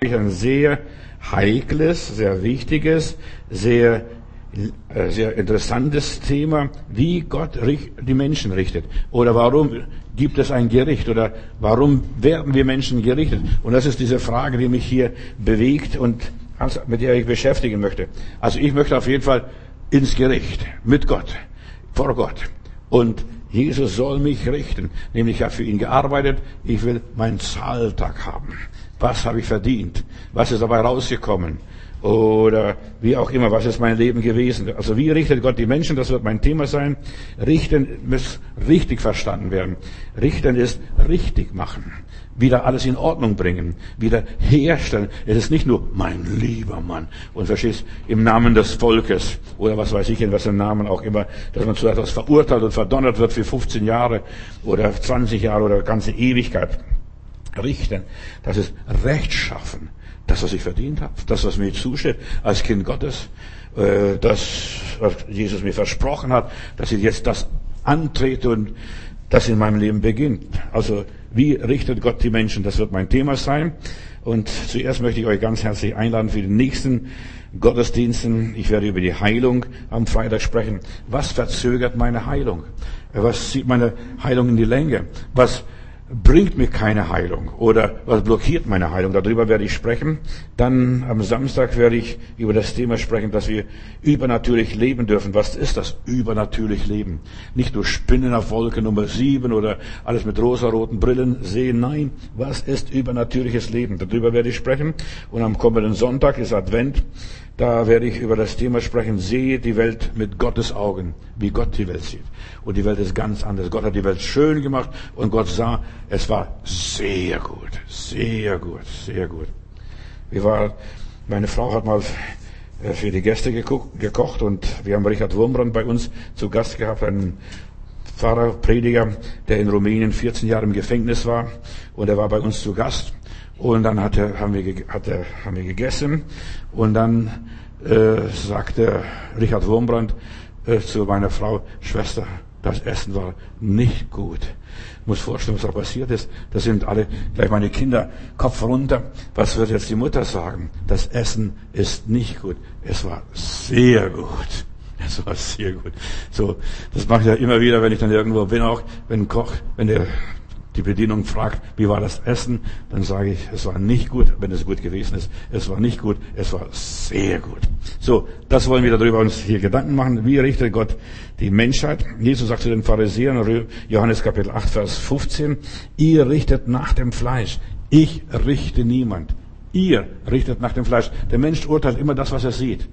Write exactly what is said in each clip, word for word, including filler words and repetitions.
ich ein sehr heikles, sehr wichtiges, sehr, äh, sehr interessantes Thema, wie Gott die Menschen richtet. Oder warum gibt es ein Gericht? Oder warum werden wir Menschen gerichtet? Und das ist diese Frage, die mich hier bewegt und mit der ich beschäftigen möchte. Also ich möchte auf jeden Fall ins Gericht, mit Gott, vor Gott. Und Jesus soll mich richten. Nämlich, ich habe für ihn gearbeitet, ich will meinen Zahltag haben. Was habe ich verdient? Was ist dabei rausgekommen? Oder wie auch immer, was ist mein Leben gewesen? Also wie richtet Gott die Menschen? Das wird mein Thema sein. Richten muss richtig verstanden werden. Richten ist richtig machen. Wieder alles in Ordnung bringen. Wieder herstellen. Es ist nicht nur mein lieber Mann. Und verstehst, im Namen des Volkes. Oder was weiß ich, in was im Namen auch immer. Dass man zu etwas verurteilt und verdonnert wird für fünfzehn Jahre. Oder zwanzig Jahre oder ganze Ewigkeit. Richten. Das ist Rechtschaffen. Das, was ich verdient habe, das, was mir zusteht als Kind Gottes, das, was Jesus mir versprochen hat, dass ich jetzt das antrete und das in meinem Leben beginnt. Also, wie richtet Gott die Menschen? Das wird mein Thema sein. Und zuerst möchte ich euch ganz herzlich einladen für die nächsten Gottesdiensten. Ich werde über die Heilung am Freitag sprechen. Was verzögert meine Heilung? Was zieht meine Heilung in die Länge? Was bringt mir keine Heilung oder was blockiert meine Heilung? Darüber werde ich sprechen. Dann am Samstag werde ich über das Thema sprechen, dass wir übernatürlich leben dürfen. Was ist das übernatürlich Leben? Nicht nur Spinnen auf Wolke Nummer sieben oder alles mit rosaroten Brillen sehen. Nein, was ist übernatürliches Leben? Darüber werde ich sprechen. Und am kommenden Sonntag ist Advent. Da werde ich über das Thema sprechen, sehe die Welt mit Gottes Augen, wie Gott die Welt sieht. Und die Welt ist ganz anders. Gott hat die Welt schön gemacht und Gott sah, es war sehr gut, sehr gut, sehr gut. Wir waren, meine Frau hat mal für die Gäste gekocht und wir haben Richard Wurmbrand bei uns zu Gast gehabt, einen Pfarrer, Prediger, der in Rumänien vierzehn Jahre im Gefängnis war und er war bei uns zu Gast. Und dann hat er, haben, wir, hat er, haben wir gegessen und dann äh, sagte Richard Wurmbrand äh, zu meiner Frau, Schwester, das Essen war nicht gut. Ich muss vorstellen, was da passiert ist. Da sind alle, gleich meine Kinder, Kopf runter. Was wird jetzt die Mutter sagen? Das Essen ist nicht gut. Es war sehr gut. Es war sehr gut. So, das mache ich ja immer wieder, wenn ich dann irgendwo bin, auch wenn ein Koch, wenn der die Bedienung fragt, wie war das Essen, dann sage ich, es war nicht gut, wenn es gut gewesen ist. Es war nicht gut, es war sehr gut. So, das wollen wir darüber uns hier Gedanken machen. Wie richtet Gott die Menschheit? Jesus sagt zu den Pharisäern, Johannes Kapitel acht, Vers fünfzehn, ihr richtet nach dem Fleisch. Ich richte niemand. Ihr richtet nach dem Fleisch. Der Mensch urteilt immer das, was er sieht,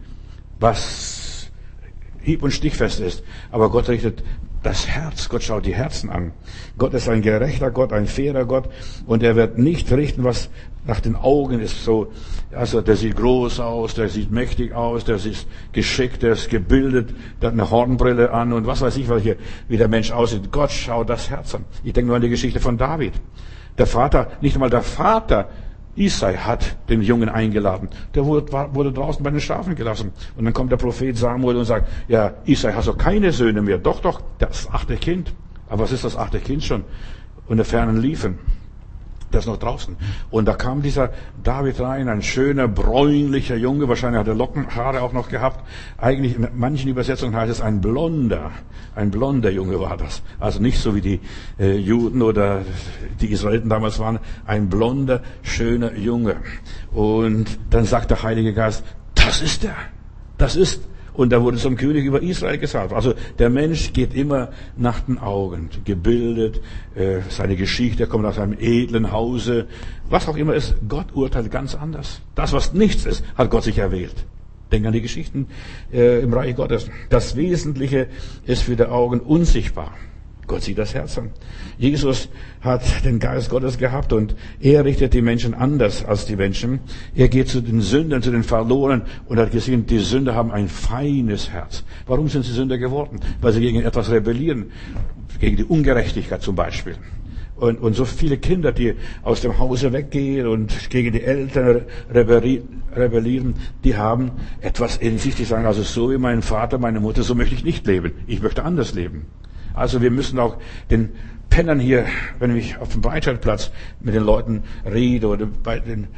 was hieb- und stichfest ist. Aber Gott richtet das Herz. Gott schaut die Herzen an. Gott ist ein gerechter Gott, ein fairer Gott. Und er wird nicht richten, was nach den Augen ist. So, also der sieht groß aus, der sieht mächtig aus, der ist geschickt, der ist gebildet, der hat eine Hornbrille an und was weiß ich, welche, wie der Mensch aussieht. Gott schaut das Herz an. Ich denke nur an die Geschichte von David. Der Vater, nicht einmal der Vater Isai hat den Jungen eingeladen. Der wurde, wurde draußen bei den Schafen gelassen. Und dann kommt der Prophet Samuel und sagt, ja, Isai, hast du keine Söhne mehr? Doch, doch, das achte Kind. Aber was ist das achte Kind schon? Und der Fernen liefen. Der ist noch draußen. Und da kam dieser David rein, ein schöner, bräunlicher Junge. Wahrscheinlich hat er Lockenhaare auch noch gehabt. Eigentlich in manchen Übersetzungen heißt es ein blonder. Ein blonder Junge war das. Also nicht so wie die äh, Juden oder die Israeliten damals waren. Ein blonder, schöner Junge. Und dann sagt der Heilige Geist, das ist er. Das ist Und er wurde zum König über Israel gesalbt. Also der Mensch geht immer nach den Augen. Gebildet, äh, seine Geschichte, er kommt aus einem edlen Hause. Was auch immer ist, Gott urteilt ganz anders. Das, was nichts ist, hat Gott sich erwählt. Denk an die Geschichten äh, im Reich Gottes. Das Wesentliche ist für die Augen unsichtbar. Gott sieht das Herz an. Jesus hat den Geist Gottes gehabt und er richtet die Menschen anders als die Menschen. Er geht zu den Sündern, zu den Verlorenen und hat gesehen, die Sünder haben ein feines Herz. Warum sind sie Sünder geworden? Weil sie gegen etwas rebellieren. Gegen die Ungerechtigkeit zum Beispiel. Und, und so viele Kinder, die aus dem Hause weggehen und gegen die Eltern rebellieren, die haben etwas in sich, die sagen, also so wie mein Vater, meine Mutter, so möchte ich nicht leben. Ich möchte anders leben. Also wir müssen auch den Pennern hier, wenn ich auf dem Breitscheidplatz mit den Leuten rede oder bei den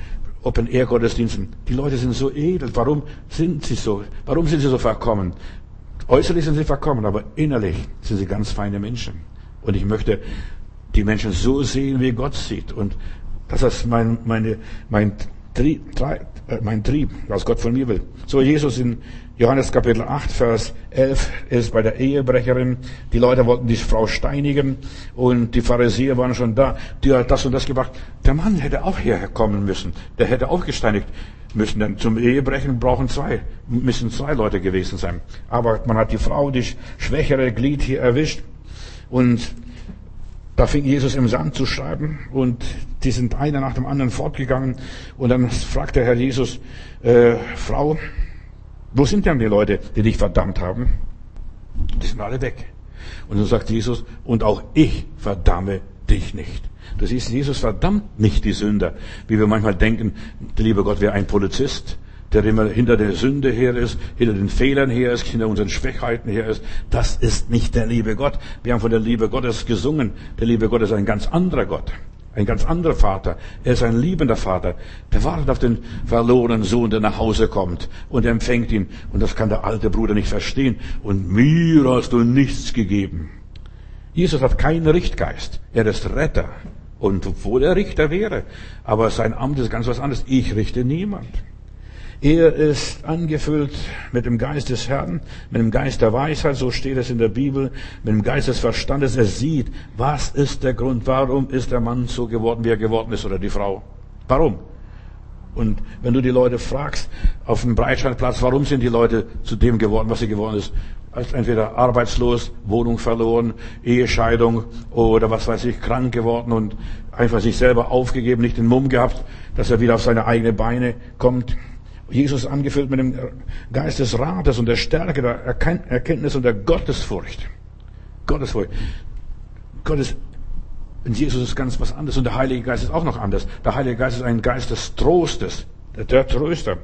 Open-Air-Gottesdiensten. Die Leute sind so edel. Warum sind sie so? Warum sind sie so verkommen? Äußerlich sind sie verkommen, aber innerlich sind sie ganz feine Menschen. Und ich möchte die Menschen so sehen, wie Gott sieht. Und das ist mein, meine, mein, Trieb, mein Trieb, was Gott von mir will. So, Jesus in Johannes Kapitel acht, Vers elf ist bei der Ehebrecherin. Die Leute wollten die Frau steinigen und die Pharisäer waren schon da. Die hat das und das gebracht. Der Mann hätte auch herkommen müssen. Der hätte auch gesteinigt müssen. Denn zum Ehebrechen brauchen zwei, müssen zwei Leute gewesen sein. Aber man hat die Frau, die schwächere Glied hier erwischt. Und da fing Jesus im Sand zu schreiben und die sind einer nach dem anderen fortgegangen. Und dann fragt der Herr Jesus, äh, Frau, wo sind denn die Leute, die dich verdammt haben? Die sind alle weg. Und dann sagt Jesus, und auch ich verdamme dich nicht. Du siehst, Jesus verdammt nicht die Sünder, wie wir manchmal denken, der liebe Gott wäre ein Polizist, der immer hinter der Sünde her ist, hinter den Fehlern her ist, hinter unseren Schwachheiten her ist. Das ist nicht der liebe Gott. Wir haben von der Liebe Gottes gesungen. Der liebe Gott ist ein ganz anderer Gott. Ein ganz anderer Vater. Er ist ein liebender Vater. Der wartet auf den verlorenen Sohn, der nach Hause kommt und empfängt ihn. Und das kann der alte Bruder nicht verstehen. Und mir hast du nichts gegeben. Jesus hat keinen Richtgeist. Er ist Retter. Und obwohl er Richter wäre. Aber sein Amt ist ganz was anderes. Ich richte niemand. Er ist angefüllt mit dem Geist des Herrn, mit dem Geist der Weisheit, so steht es in der Bibel, mit dem Geist des Verstandes. Er sieht, was ist der Grund, warum ist der Mann so geworden, wie er geworden ist, oder die Frau. Warum? Und wenn du die Leute fragst, auf dem Breitscheidplatz, warum sind die Leute zu dem geworden, was sie geworden ist? Als entweder arbeitslos, Wohnung verloren, Ehescheidung oder was weiß ich, krank geworden und einfach sich selber aufgegeben, nicht den Mumm gehabt, dass er wieder auf seine eigenen Beine kommt. Jesus angefüllt mit dem Geist des Rates und der Stärke, der Erkenntnis und der Gottesfurcht. Gottesfurcht. Gottes, und Jesus ist ganz was anderes und der Heilige Geist ist auch noch anders. Der Heilige Geist ist ein Geist des Trostes, der Tröster.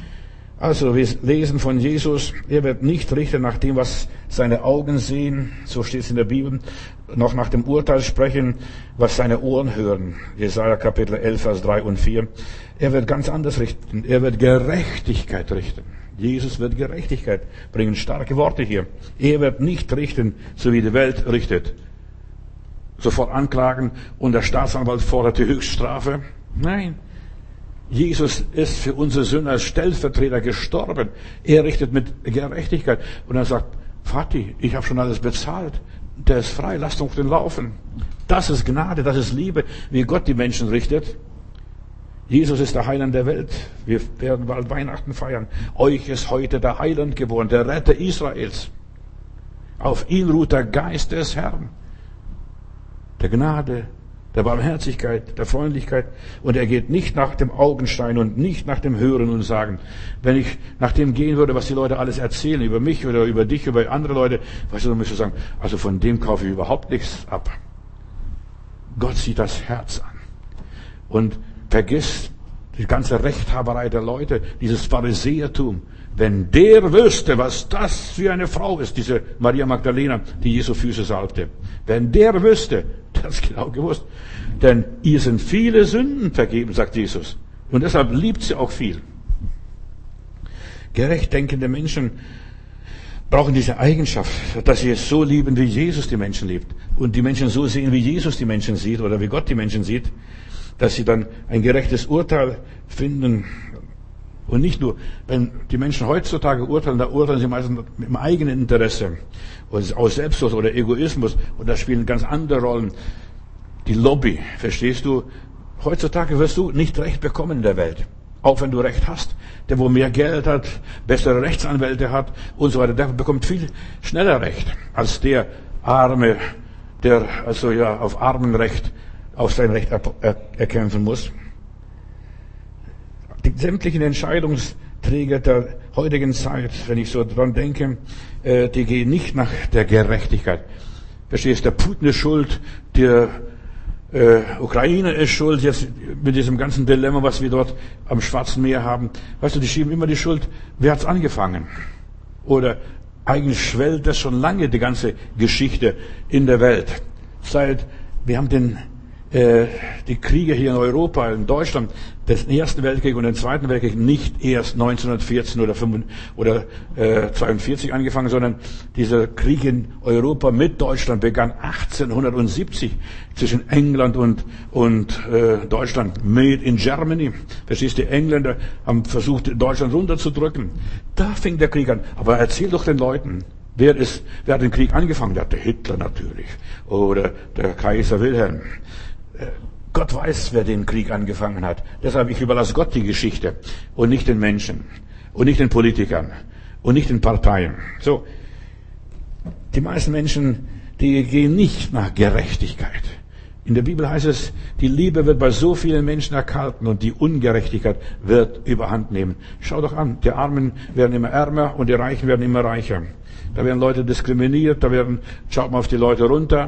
Also wir lesen von Jesus, er wird nicht richten nach dem, was seine Augen sehen, so steht es in der Bibel, noch nach dem Urteil sprechen, was seine Ohren hören. Jesaja Kapitel elf, Vers drei und vier. Er wird ganz anders richten. Er wird Gerechtigkeit richten. Jesus wird Gerechtigkeit bringen. Starke Worte hier. Er wird nicht richten, so wie die Welt richtet. Sofort anklagen und der Staatsanwalt fordert die Höchststrafe. Nein. Jesus ist für unsere Sünder als Stellvertreter gestorben. Er richtet mit Gerechtigkeit. Und er sagt, Vati, ich habe schon alles bezahlt. Der ist frei, lasst uns den laufen. Das ist Gnade, das ist Liebe, wie Gott die Menschen richtet. Jesus ist der Heiland der Welt. Wir werden bald Weihnachten feiern. Euch ist heute der Heiland geboren, der Retter Israels. Auf ihn ruht der Geist des Herrn. Der Gnade, der Barmherzigkeit, der Freundlichkeit. Und er geht nicht nach dem Augenschein und nicht nach dem Hören und Sagen. Wenn ich nach dem gehen würde, was die Leute alles erzählen, über mich oder über dich, über andere Leute, weißt du, dann müsstest du sagen, also von dem kaufe ich überhaupt nichts ab. Gott sieht das Herz an. Und vergiss die ganze Rechthaberei der Leute, dieses Pharisäertum. Wenn der wüsste, was das für eine Frau ist, diese Maria Magdalena, die Jesu Füße salbte. Wenn der wüsste, das genau gewusst. Denn ihr sind viele Sünden vergeben, sagt Jesus. Und deshalb liebt sie auch viel. Gerecht denkende Menschen brauchen diese Eigenschaft, dass sie es so lieben, wie Jesus die Menschen liebt. Und die Menschen so sehen, wie Jesus die Menschen sieht oder wie Gott die Menschen sieht. Dass sie dann ein gerechtes Urteil finden. Und nicht nur, wenn die Menschen heutzutage urteilen, da urteilen sie meistens mit dem eigenen Interesse. Oder aus Selbstsucht oder Egoismus. Und da spielen ganz andere Rollen. Die Lobby, verstehst du? Heutzutage wirst du nicht Recht bekommen in der Welt. Auch wenn du Recht hast. Der, wo mehr Geld hat, bessere Rechtsanwälte hat und so weiter, der bekommt viel schneller Recht als der Arme, der also ja auf Armenrecht auf sein Recht erkämpfen muss. Die sämtlichen Entscheidungsträger der heutigen Zeit, wenn ich so dran denke, die gehen nicht nach der Gerechtigkeit. Verstehst du, der Putin ist schuld, der äh, Ukraine ist schuld, jetzt mit diesem ganzen Dilemma, was wir dort am Schwarzen Meer haben. Weißt du, die schieben immer die Schuld, wer hat's angefangen? Oder eigentlich schwellt das schon lange, die ganze Geschichte in der Welt. Seit, wir haben den die Kriege hier in Europa, in Deutschland, den Ersten Weltkrieg und den Zweiten Weltkrieg nicht erst neunzehnhundertvierzehn oder, oder äh, zweiundvierzig angefangen, sondern dieser Krieg in Europa mit Deutschland begann achtzehnhundertsiebzig zwischen England und, und äh, Deutschland. Made in Germany. Verstehst du, die Engländer haben versucht, Deutschland runterzudrücken. Da fing der Krieg an. Aber erzähl doch den Leuten, wer ist, wer hat den Krieg angefangen? Der Hitler natürlich. Oder der Kaiser Wilhelm. Gott weiß, wer den Krieg angefangen hat. Deshalb, ich überlasse Gott die Geschichte und nicht den Menschen und nicht den Politikern und nicht den Parteien. So, die meisten Menschen, die gehen nicht nach Gerechtigkeit. In der Bibel heißt es, die Liebe wird bei so vielen Menschen erkalten und die Ungerechtigkeit wird überhand nehmen. Schau doch an, die Armen werden immer ärmer und die Reichen werden immer reicher. Da werden Leute diskriminiert, da werden, schaut mal auf die Leute runter.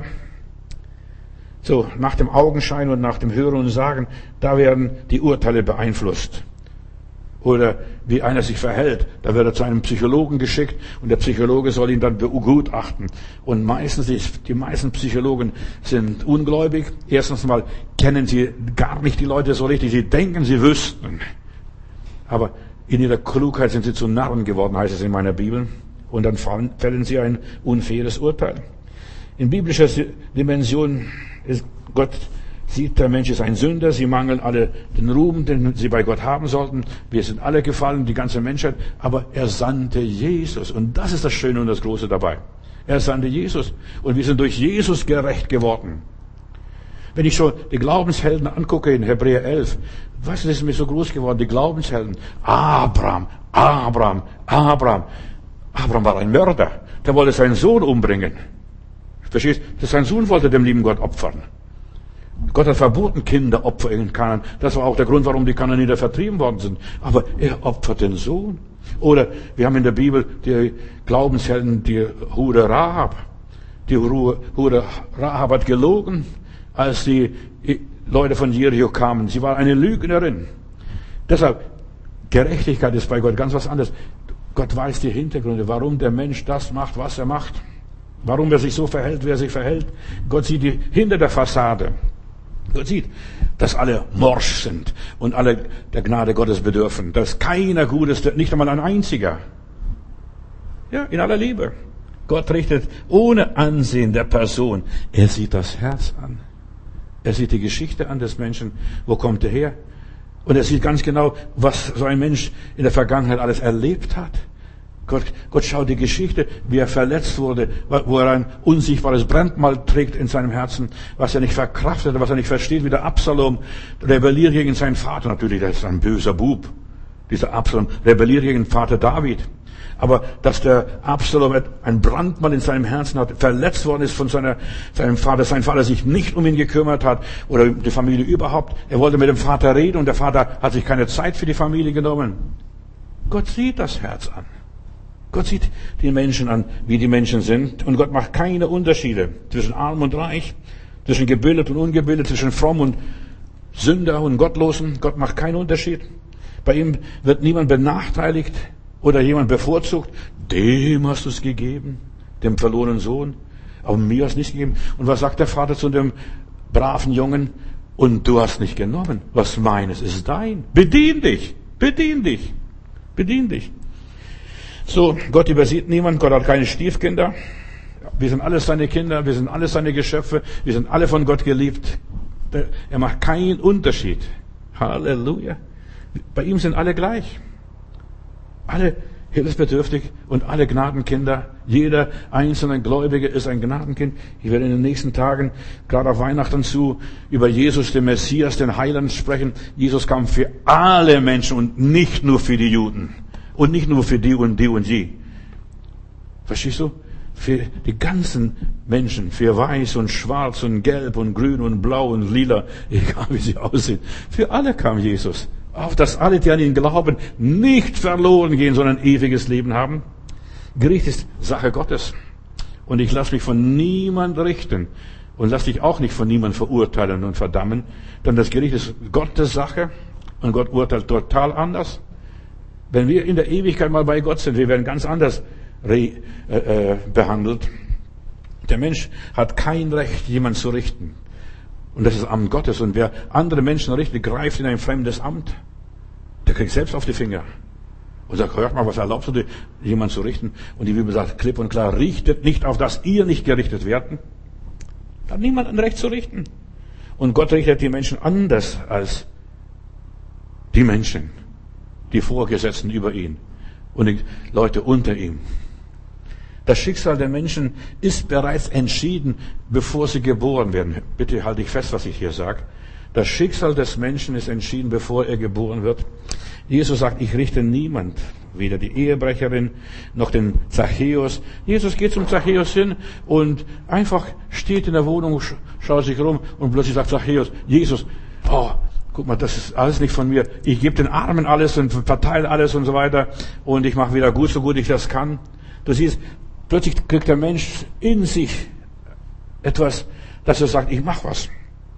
So, nach dem Augenschein und nach dem Hören und Sagen, da werden die Urteile beeinflusst. Oder wie einer sich verhält, da wird er zu einem Psychologen geschickt und der Psychologe soll ihn dann begutachten. Und meistens, die meisten Psychologen sind ungläubig. Erstens mal kennen sie gar nicht die Leute so richtig, sie denken, sie wüssten. Aber in ihrer Klugheit sind sie zu Narren geworden, heißt es in meiner Bibel. Und dann fällen sie ein unfaires Urteil. In biblischer Dimension ist Gott sieht, der Mensch ist ein Sünder, sie mangeln alle den Ruhm, den sie bei Gott haben sollten. Wir sind alle gefallen, die ganze Menschheit, aber er sandte Jesus. Und das ist das Schöne und das Große dabei. Er sandte Jesus. Und wir sind durch Jesus gerecht geworden. Wenn ich schon die Glaubenshelden angucke in Hebräer elf, weißt du, das ist mir so groß geworden, die Glaubenshelden. Abraham, Abraham, Abraham. Abraham war ein Mörder. Der wollte seinen Sohn umbringen. Verstehst du? Sein Sohn wollte dem lieben Gott opfern. Gott hat verboten, Kinderopfer in Kanaan. Das war auch der Grund, warum die Kanaaniter vertrieben worden sind. Aber er opfert den Sohn. Oder wir haben in der Bibel die Glaubenshelden, die Hure Rahab. Die Hure Rahab hat gelogen, als die Leute von Jericho kamen. Sie war eine Lügnerin. Deshalb, Gerechtigkeit ist bei Gott ganz was anderes. Gott weiß die Hintergründe, warum der Mensch das macht, was er macht. Warum er sich so verhält, wie er sich verhält. Gott sieht die hinter der Fassade. Gott sieht, dass alle morsch sind und alle der Gnade Gottes bedürfen. Dass keiner gut ist, nicht einmal ein einziger. Ja, in aller Liebe. Gott richtet ohne Ansehen der Person. Er sieht das Herz an. Er sieht die Geschichte an des Menschen. Wo kommt er her? Und er sieht ganz genau, was so ein Mensch in der Vergangenheit alles erlebt hat. Gott, Gott schaut die Geschichte, wie er verletzt wurde, wo er ein unsichtbares Brandmal trägt in seinem Herzen, was er nicht verkraftet, was er nicht versteht, wie der Absalom rebelliert gegen seinen Vater. Natürlich, der ist ein böser Bub. Dieser Absalom rebelliert gegen Vater David. Aber dass der Absalom ein Brandmal in seinem Herzen hat, verletzt worden ist von seiner, seinem Vater, sein Vater sich nicht um ihn gekümmert hat oder die Familie überhaupt. Er wollte mit dem Vater reden und der Vater hat sich keine Zeit für die Familie genommen. Gott sieht das Herz an. Gott sieht die Menschen an, wie die Menschen sind. Und Gott macht keine Unterschiede zwischen arm und reich, zwischen gebildet und ungebildet, zwischen fromm und Sünder und Gottlosen. Gott macht keinen Unterschied. Bei ihm wird niemand benachteiligt oder jemand bevorzugt. Dem hast du es gegeben, dem verlorenen Sohn. Aber mir hast du es nicht gegeben. Und was sagt der Vater zu dem braven Jungen? Und du hast nicht genommen. Was meines ist dein. Bedien dich, bedien dich, bedien dich. So, Gott übersieht niemand, Gott hat keine Stiefkinder. Wir sind alles seine Kinder, wir sind alles seine Geschöpfe, wir sind alle von Gott geliebt. Er macht keinen Unterschied. Halleluja. Bei ihm sind alle gleich. Alle hilfsbedürftig und alle Gnadenkinder. Jeder einzelne Gläubige ist ein Gnadenkind. Ich werde in den nächsten Tagen, gerade auf Weihnachten zu, über Jesus, den Messias, den Heiland sprechen. Jesus kam für alle Menschen und nicht nur für die Juden. Und nicht nur für die und die und die. Verstehst du? Für die ganzen Menschen, für weiß und schwarz und gelb und grün und blau und lila, egal wie sie aussehen. Für alle kam Jesus. Auf dass alle, die an ihn glauben, nicht verloren gehen, sondern ewiges Leben haben. Gericht ist Sache Gottes. Und ich lasse mich von niemand richten. Und lass dich auch nicht von niemand verurteilen und verdammen. Denn das Gericht ist Gottes Sache. Und Gott urteilt total anders. Wenn wir in der Ewigkeit mal bei Gott sind, wir werden ganz anders re, äh, äh, behandelt. Der Mensch hat kein Recht, jemanden zu richten. Und das ist das Amt Gottes. Und wer andere Menschen richtet, greift in ein fremdes Amt. Der kriegt selbst auf die Finger. Und sagt, hört mal, was erlaubst du dir, jemanden zu richten? Und die Bibel sagt klipp und klar, richtet nicht, auf dass ihr nicht gerichtet werdet. Da hat niemand ein Recht zu richten. Und Gott richtet die Menschen anders als die Menschen, die Vorgesetzten über ihn und die Leute unter ihm. Das Schicksal der Menschen ist bereits entschieden, bevor sie geboren werden. Bitte halte ich fest, was ich hier sage. Das Schicksal des Menschen ist entschieden, bevor er geboren wird. Jesus sagt, ich richte niemand, weder die Ehebrecherin noch den Zachäus. Jesus geht zum Zachäus hin und einfach steht in der Wohnung, schaut sich rum und plötzlich sagt Zachäus, Jesus, oh, guck mal, das ist alles nicht von mir. Ich gebe den Armen alles und verteile alles und so weiter und ich mache wieder gut, so gut ich das kann. Du siehst, plötzlich kriegt der Mensch in sich etwas, dass er sagt, ich mache was.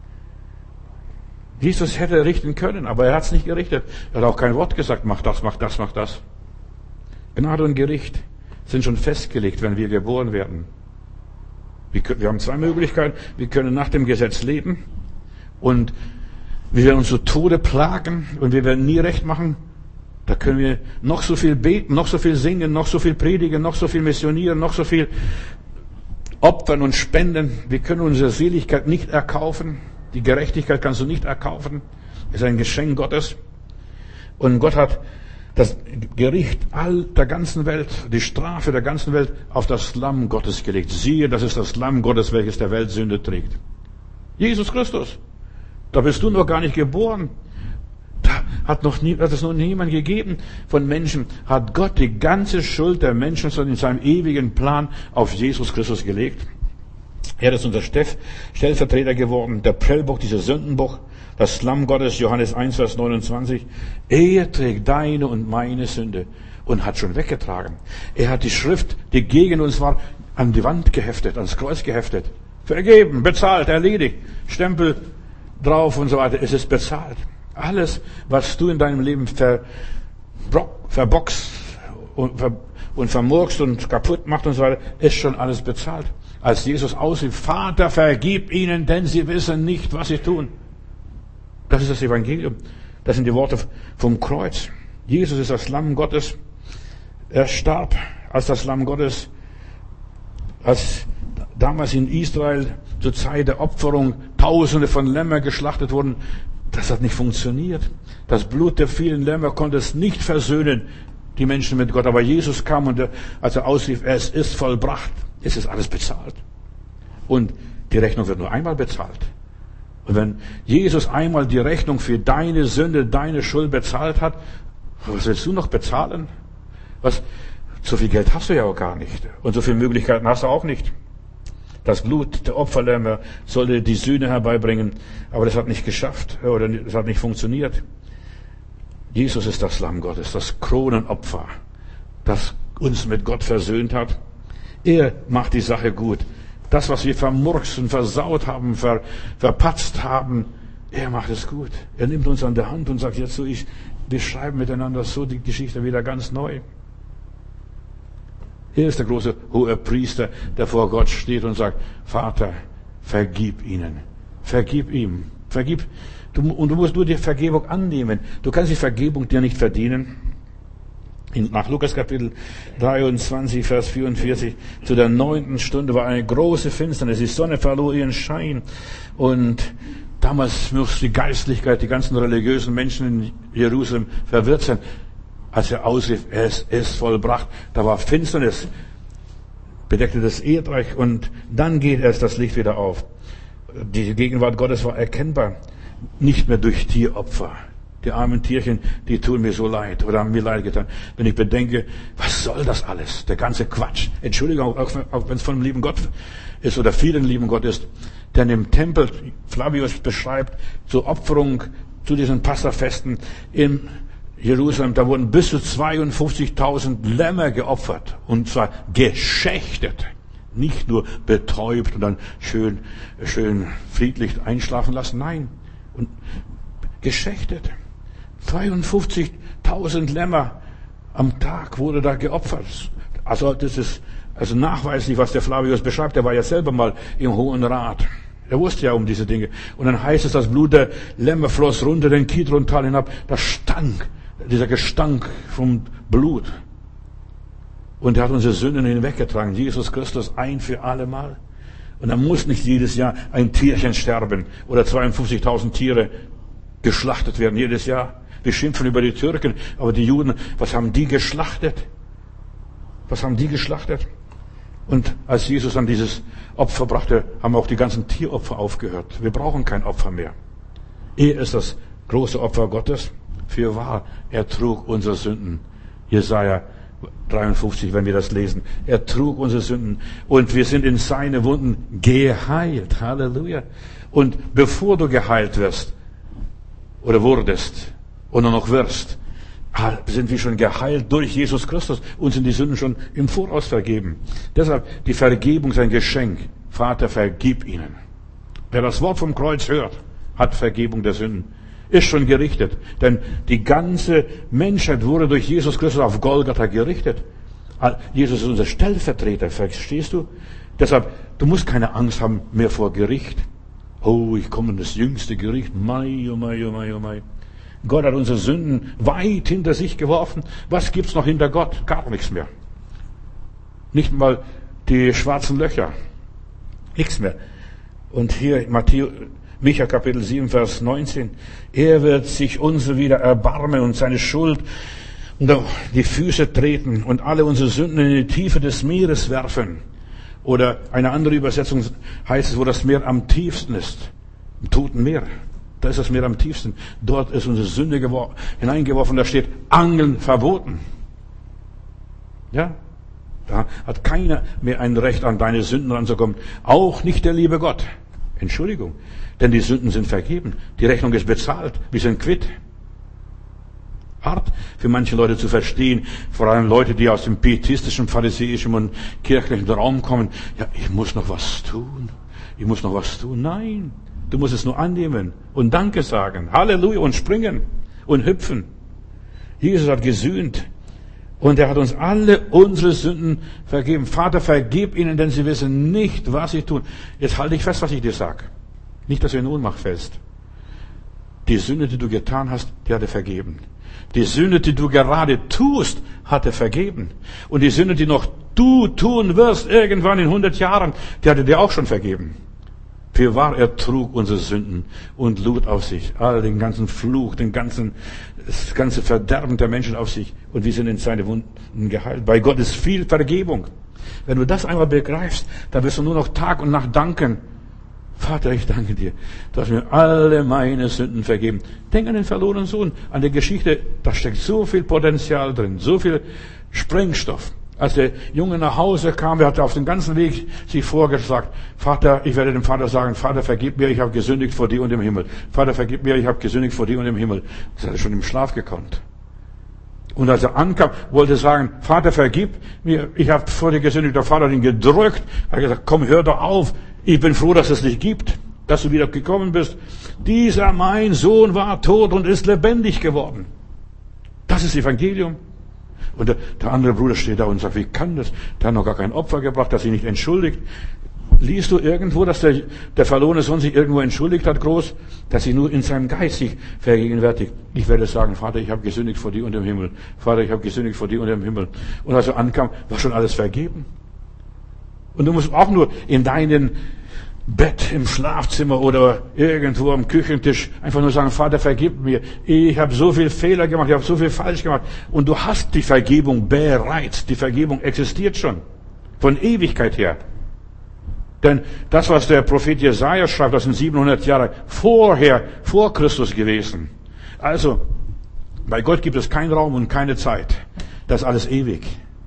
Jesus hätte richten können, aber er hat es nicht gerichtet. Er hat auch kein Wort gesagt, mach das, mach das, mach das. Gnade und Gericht sind schon festgelegt, wenn wir geboren werden. Wir, können, wir haben zwei Möglichkeiten. Wir können nach dem Gesetz leben und wir werden uns zu Tode plagen und wir werden nie recht machen. Da können wir noch so viel beten, noch so viel singen, noch so viel predigen, noch so viel missionieren, noch so viel opfern und spenden. Wir können unsere Seligkeit nicht erkaufen. Die Gerechtigkeit kannst du nicht erkaufen. Es ist ein Geschenk Gottes. Und Gott hat das Gericht all der ganzen Welt, die Strafe der ganzen Welt auf das Lamm Gottes gelegt. Siehe, das ist das Lamm Gottes, welches der Welt Sünde trägt. Jesus Christus. Da bist du noch gar nicht geboren. Da hat, noch nie, hat es noch niemand gegeben von Menschen. Hat Gott die ganze Schuld der Menschen in seinem ewigen Plan auf Jesus Christus gelegt. Er ist unser Stellvertreter geworden, der Prellbock, dieser Sündenbock, das Lamm Gottes, Johannes eins, Vers neunundzwanzig. Er trägt deine und meine Sünde und hat schon weggetragen. Er hat die Schrift, die gegen uns war, an die Wand geheftet, ans Kreuz geheftet. Vergeben, bezahlt, erledigt, Stempel drauf und so weiter. Es ist bezahlt. Alles, was du in deinem Leben ver, verbockst und, ver, und vermurkst und kaputt macht und so weiter, ist schon alles bezahlt. Als Jesus ausrief, Vater, vergib ihnen, denn sie wissen nicht, was sie tun. Das ist das Evangelium. Das sind die Worte vom Kreuz. Jesus ist das Lamm Gottes. Er starb als das Lamm Gottes. Als damals in Israel zur Zeit der Opferung Tausende von Lämmer geschlachtet wurden, das hat nicht funktioniert. Das Blut der vielen Lämmer konnte es nicht versöhnen, die Menschen mit Gott. Aber Jesus kam und er, als er ausrief, es ist vollbracht, es ist alles bezahlt. Und die Rechnung wird nur einmal bezahlt. Und wenn Jesus einmal die Rechnung für deine Sünde, deine Schuld bezahlt hat, was willst du noch bezahlen? Was? So viel Geld hast du ja auch gar nicht. Und so viele Möglichkeiten hast du auch nicht. Das Blut der Opferlämmer sollte die Sühne herbeibringen, aber das hat nicht geschafft oder das hat nicht funktioniert. Jesus ist das Lamm Gottes, das Kronenopfer, das uns mit Gott versöhnt hat. Er macht die Sache gut. Das, was wir vermurkst und versaut haben, ver, verpatzt haben, er macht es gut. Er nimmt uns an der Hand und sagt, jetzt so, ich, wir schreiben miteinander so die Geschichte wieder ganz neu. Er ist der große hohe Priester, der vor Gott steht und sagt, Vater, vergib ihnen. Vergib ihm. Vergib. Du, und du musst nur die Vergebung annehmen. Du kannst die Vergebung dir nicht verdienen. In, nach Lukas Kapitel dreiundzwanzig, Vers vierundvierzig, zu der neunten Stunde war eine große Finsternis. Die Sonne verlor ihren Schein. Und damals muss die Geistlichkeit, die ganzen religiösen Menschen in Jerusalem verwirrt sein. Als er ausrief, es ist vollbracht, da war Finsternis, bedeckte das Erdreich und dann geht erst das Licht wieder auf. Die Gegenwart Gottes war erkennbar, nicht mehr durch Tieropfer. Die armen Tierchen, die tun mir so leid oder haben mir leid getan. Wenn ich bedenke, was soll das alles? Der ganze Quatsch. Entschuldigung, auch, auch wenn es von dem lieben Gott ist oder vielen lieben Gott ist, der im Tempel, Flavius beschreibt, zur Opferung zu diesen Passafesten im Jerusalem, da wurden bis zu zweiundfünfzigtausend Lämmer geopfert. Und zwar geschächtet. Nicht nur betäubt und dann schön, schön friedlich einschlafen lassen. Nein. Und geschächtet. zweiundfünfzigtausend Lämmer am Tag wurde da geopfert. Also das ist also nachweislich, was der Flavius beschreibt. Er war ja selber mal im Hohen Rat. Er wusste ja um diese Dinge. Und dann heißt es, das Blut der Lämmer floss runter den Kidron-Tal hinab. Das stank, dieser Gestank vom Blut. Und er hat unsere Sünden hinweggetragen. Jesus Christus ein für alle Mal. Und dann muss nicht jedes Jahr ein Tierchen sterben oder zweiundfünfzigtausend Tiere geschlachtet werden jedes Jahr. Wir schimpfen über die Türken, aber die Juden, was haben die geschlachtet? Was haben die geschlachtet? Und als Jesus dann dieses Opfer brachte, haben auch die ganzen Tieropfer aufgehört. Wir brauchen kein Opfer mehr. Er ist das große Opfer Gottes. Für wahr, er trug unsere Sünden. Jesaja dreiundfünfzig, wenn wir das lesen. Er trug unsere Sünden und wir sind in seine Wunden geheilt. Halleluja. Und bevor du geheilt wirst oder wurdest oder noch wirst, sind wir schon geheilt durch Jesus Christus. Uns sind die Sünden schon im Voraus vergeben. Deshalb, die Vergebung ist ein Geschenk. Vater, vergib ihnen. Wer das Wort vom Kreuz hört, hat Vergebung der Sünden. Ist schon gerichtet. Denn die ganze Menschheit wurde durch Jesus Christus auf Golgatha gerichtet. Jesus ist unser Stellvertreter, verstehst du? Deshalb, du musst keine Angst haben mehr vor Gericht. Oh, ich komme in das jüngste Gericht. Mai, oh mai, oh mai, oh mai. Gott hat unsere Sünden weit hinter sich geworfen. Was gibt's noch hinter Gott? Gar nichts mehr. Nicht mal die schwarzen Löcher. Nichts mehr. Und hier, Matthäus, Micha Kapitel sieben, Vers neunzehn. Er wird sich uns wieder erbarmen und seine Schuld unter die Füße treten und alle unsere Sünden in die Tiefe des Meeres werfen. Oder eine andere Übersetzung heißt es, wo das Meer am tiefsten ist. Im Toten Meer. Da ist das Meer am tiefsten. Dort ist unsere Sünde hineingeworfen. Da steht Angeln verboten. Ja? Da hat keiner mehr ein Recht, an deine Sünden ranzukommen. Auch nicht der liebe Gott. Entschuldigung. Denn die Sünden sind vergeben. Die Rechnung ist bezahlt. Wir sind quitt. Hart für manche Leute zu verstehen. Vor allem Leute, die aus dem pietistischen, pharisäischen und kirchlichen Raum kommen. Ja, ich muss noch was tun. Ich muss noch was tun. Nein. Du musst es nur annehmen und Danke sagen. Halleluja und springen und hüpfen. Jesus hat gesühnt. Und er hat uns alle unsere Sünden vergeben. Vater, vergib ihnen, denn sie wissen nicht, was sie tun. Jetzt halte ich fest, was ich dir sage. Nicht, dass du in Ohnmacht fällst. Die Sünde, die du getan hast, die hat er vergeben. Die Sünde, die du gerade tust, hat er vergeben. Und die Sünde, die noch du tun wirst, irgendwann in hundert Jahren, die hat er dir auch schon vergeben. Für wahr, er trug unsere Sünden und lud auf sich. All den ganzen Fluch, den ganzen, das ganze Verderben der Menschen auf sich. Und wir sind in seine Wunden geheilt. Bei Gott ist viel Vergebung. Wenn du das einmal begreifst, dann wirst du nur noch Tag und Nacht danken. Vater, ich danke dir. Du hast mir alle meine Sünden vergeben. Denk an den verlorenen Sohn, an die Geschichte. Da steckt so viel Potenzial drin, so viel Sprengstoff. Als der Junge nach Hause kam, er hat auf dem ganzen Weg sich vorgesagt, Vater, ich werde dem Vater sagen, Vater, vergib mir, ich habe gesündigt vor dir und im Himmel. Vater, vergib mir, ich habe gesündigt vor dir und im Himmel. Das hat er schon im Schlaf gekonnt. Und als er ankam, wollte er sagen, Vater, vergib mir, ich habe vor dir gesündigt. Der Vater hat ihn gedrückt, hat gesagt, komm, hör doch auf. Ich bin froh, dass es dich gibt, dass du wieder gekommen bist. Dieser mein Sohn war tot und ist lebendig geworden. Das ist Evangelium. Und der, der andere Bruder steht da und sagt, wie kann das? Der hat noch gar kein Opfer gebracht, das sich nicht entschuldigt. Liest du irgendwo, dass der, der verlorene Sohn sich irgendwo entschuldigt hat, groß? Dass sich nur in seinem Geist sich vergegenwärtigt. Ich werde sagen, Vater, ich habe gesündigt vor dir und im Himmel. Vater, ich habe gesündigt vor dir und im Himmel. Und als er ankam, war schon alles vergeben. Und du musst auch nur in deinem Bett, im Schlafzimmer oder irgendwo am Küchentisch einfach nur sagen, Vater, vergib mir. Ich habe so viel Fehler gemacht, ich habe so viel falsch gemacht. Und du hast die Vergebung bereits. Die Vergebung existiert schon. Von Ewigkeit her. Denn das, was der Prophet Jesaja schreibt, das sind siebenhundert Jahre vorher, vor Christus gewesen. Also, bei Gott gibt es keinen Raum und keine Zeit. Das ist alles ewig.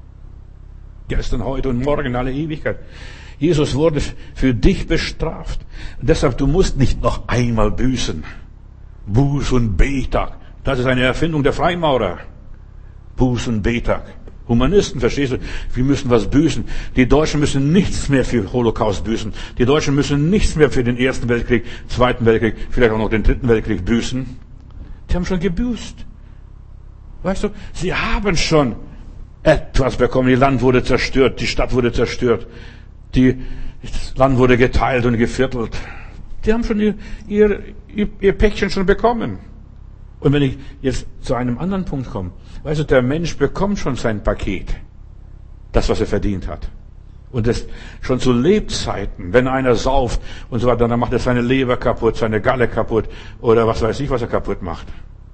Gestern, heute und morgen in alle Ewigkeit. Jesus wurde für dich bestraft. Und deshalb, du musst nicht noch einmal büßen. Buß- und Betag. Das ist eine Erfindung der Freimaurer. Buß- und Betag. Humanisten, verstehst du? Wir müssen was büßen. Die Deutschen müssen nichts mehr für Holocaust büßen. Die Deutschen müssen nichts mehr für den Ersten Weltkrieg, Zweiten Weltkrieg, vielleicht auch noch den Dritten Weltkrieg büßen. Die haben schon gebüßt. Weißt du? Sie haben schon etwas bekommen. Ihr Land wurde zerstört, die Stadt wurde zerstört. Die, das Land wurde geteilt und geviertelt. Die haben schon ihr, ihr, ihr Päckchen schon bekommen. Und wenn ich jetzt zu einem anderen Punkt komme, weißt du, der Mensch bekommt schon sein Paket. Das, was er verdient hat. Und das schon zu Lebzeiten, wenn einer sauft und so weiter, dann macht er seine Leber kaputt, seine Galle kaputt oder was weiß ich, was er kaputt macht.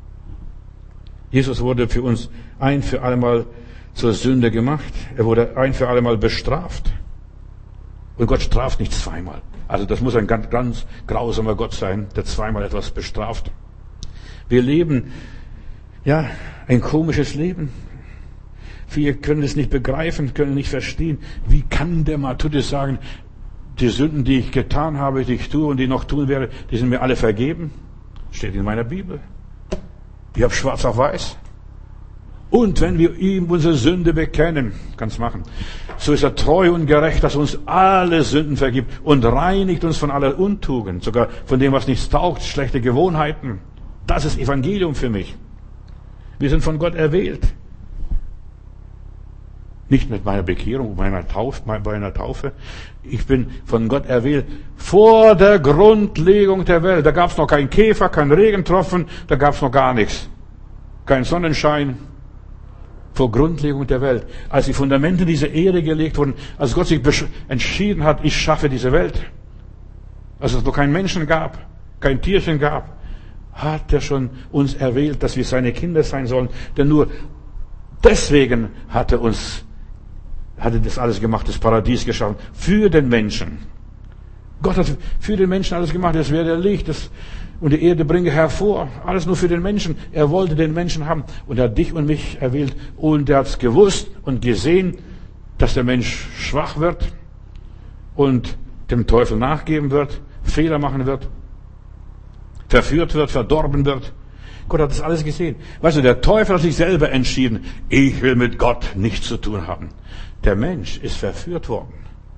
Jesus wurde für uns ein für allemal zur Sünde gemacht. Er wurde ein für allemal bestraft. Und Gott straft nicht zweimal. Also das muss ein ganz, ganz grausamer Gott sein, der zweimal etwas bestraft. Wir leben, ja, ein komisches Leben. Viele können es nicht begreifen, können nicht verstehen. Wie kann der Matthäus sagen, die Sünden, die ich getan habe, die ich tue und die noch tun werde, die sind mir alle vergeben? Steht in meiner Bibel. Ich habe schwarz auf weiß. Und wenn wir ihm unsere Sünde bekennen, kann's machen, so ist er treu und gerecht, dass er uns alle Sünden vergibt und reinigt uns von aller Untugend, sogar von dem, was nichts taugt, schlechte Gewohnheiten. Das ist Evangelium für mich. Wir sind von Gott erwählt. Nicht mit meiner Bekehrung, meiner Taufe, bei einer Taufe. Ich bin von Gott erwählt vor der Grundlegung der Welt. Da gab es noch keinen Käfer, keinen Regentropfen, da gab es noch gar nichts. Kein Sonnenschein. Vor Grundlegung der Welt. Als die Fundamente dieser Erde gelegt wurden, als Gott sich entschieden hat, ich schaffe diese Welt. Als es noch keinen Menschen gab, kein Tierchen gab, hat er schon uns erwählt, dass wir seine Kinder sein sollen. Denn nur deswegen hat er uns, hat er das alles gemacht, das Paradies geschaffen. Für den Menschen. Gott hat für den Menschen alles gemacht. Das wäre Licht, das, und die Erde bringe hervor. Alles nur für den Menschen. Er wollte den Menschen haben. Und er hat dich und mich erwählt. Und er hat es gewusst und gesehen, dass der Mensch schwach wird und dem Teufel nachgeben wird, Fehler machen wird, verführt wird, verdorben wird. Gott hat das alles gesehen. Weißt du, der Teufel hat sich selber entschieden, ich will mit Gott nichts zu tun haben. Der Mensch ist verführt worden.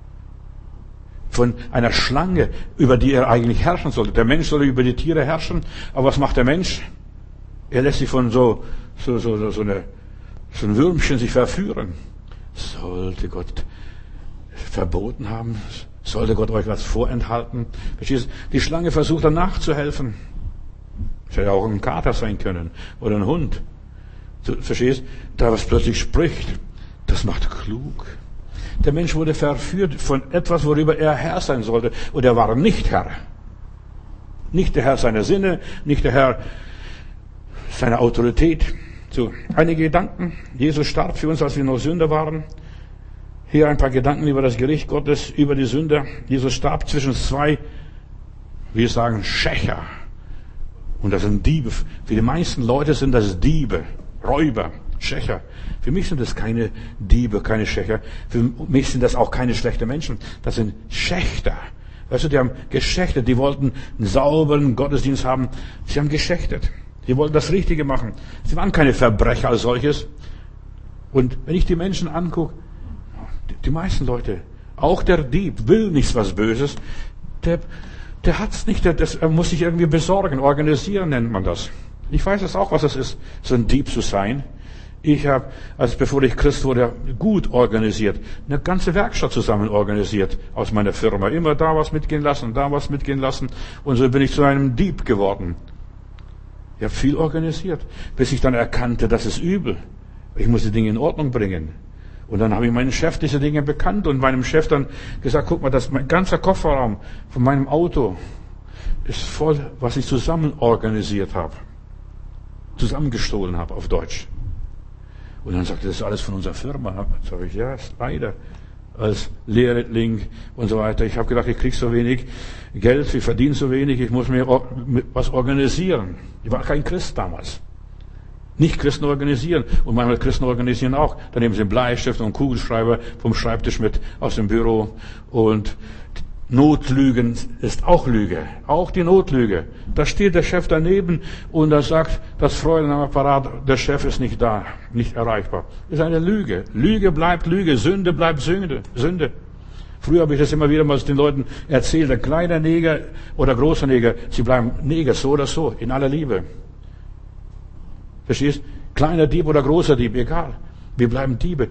Von einer Schlange, über die er eigentlich herrschen sollte. Der Mensch soll über die Tiere herrschen. Aber was macht der Mensch? Er lässt sich von so, so, so, so, eine, so ein Würmchen sich verführen. Sollte Gott verboten haben? Sollte Gott euch was vorenthalten? Verstehst du? Die Schlange versucht dann nachzuhelfen. Das hätte auch ein Kater sein können. Oder ein Hund. Du verstehst? Da was plötzlich spricht. Das macht klug. Der Mensch wurde verführt von etwas, worüber er Herr sein sollte. Und er war nicht Herr. Nicht der Herr seiner Sinne, nicht der Herr seiner Autorität. So, einige Gedanken. Jesus starb für uns, als wir noch Sünder waren. Hier ein paar Gedanken über das Gericht Gottes, über die Sünder. Jesus starb zwischen zwei, wir sagen, Schächer. Und das sind Diebe. Für die meisten Leute sind das Diebe, Räuber, Schächer. Für mich sind das keine Diebe, keine Schächer. Für mich sind das auch keine schlechten Menschen. Das sind Schächter. Weißt du, die haben geschächtet. Die wollten einen sauberen Gottesdienst haben. Sie haben geschächtet. Sie wollten das Richtige machen. Sie waren keine Verbrecher als solches. Und wenn ich die Menschen angucke, die meisten Leute, auch der Dieb will nichts was Böses. Der, der hat's nicht. Der, das, er muss sich irgendwie besorgen, organisieren nennt man das. Ich weiß es auch, was es ist, so ein Dieb zu sein. Ich habe, als bevor ich Christ wurde, gut organisiert, eine ganze Werkstatt zusammen organisiert aus meiner Firma. Immer da was mitgehen lassen, da was mitgehen lassen. Und so bin ich zu einem Dieb geworden. Ich habe viel organisiert, bis ich dann erkannte, das ist übel. Ich muss die Dinge in Ordnung bringen. Und dann habe ich meinem Chef diese Dinge bekannt und meinem Chef dann gesagt, guck mal, das mein ganzer Kofferraum von meinem Auto ist voll, was ich zusammen organisiert habe. Zusammengestohlen habe, auf Deutsch. Und dann sagte, das ist alles von unserer Firma. Sag ich, ja, ist leider. Als Lehrling und so weiter. Ich habe gedacht, ich krieg so wenig Geld, ich verdiene so wenig, ich muss mir was organisieren. Ich war kein Christ damals. Nicht Christen organisieren. Und manchmal Christen organisieren auch. Da nehmen sie einen Bleistift und einen Kugelschreiber vom Schreibtisch mit aus dem Büro. Und Notlügen ist auch Lüge. Auch die Notlüge. Da steht der Chef daneben und er sagt, das Fräulein am Apparat, der Chef ist nicht da, nicht erreichbar. Das ist eine Lüge. Lüge bleibt Lüge. Sünde bleibt Sünde. Sünde. Früher habe ich das immer wieder mal den Leuten erzählt. Ein kleiner Neger oder großer Neger, sie bleiben Neger, so oder so, in aller Liebe. Verstehst? Kleiner Dieb oder großer Dieb, egal. Wir bleiben Diebe.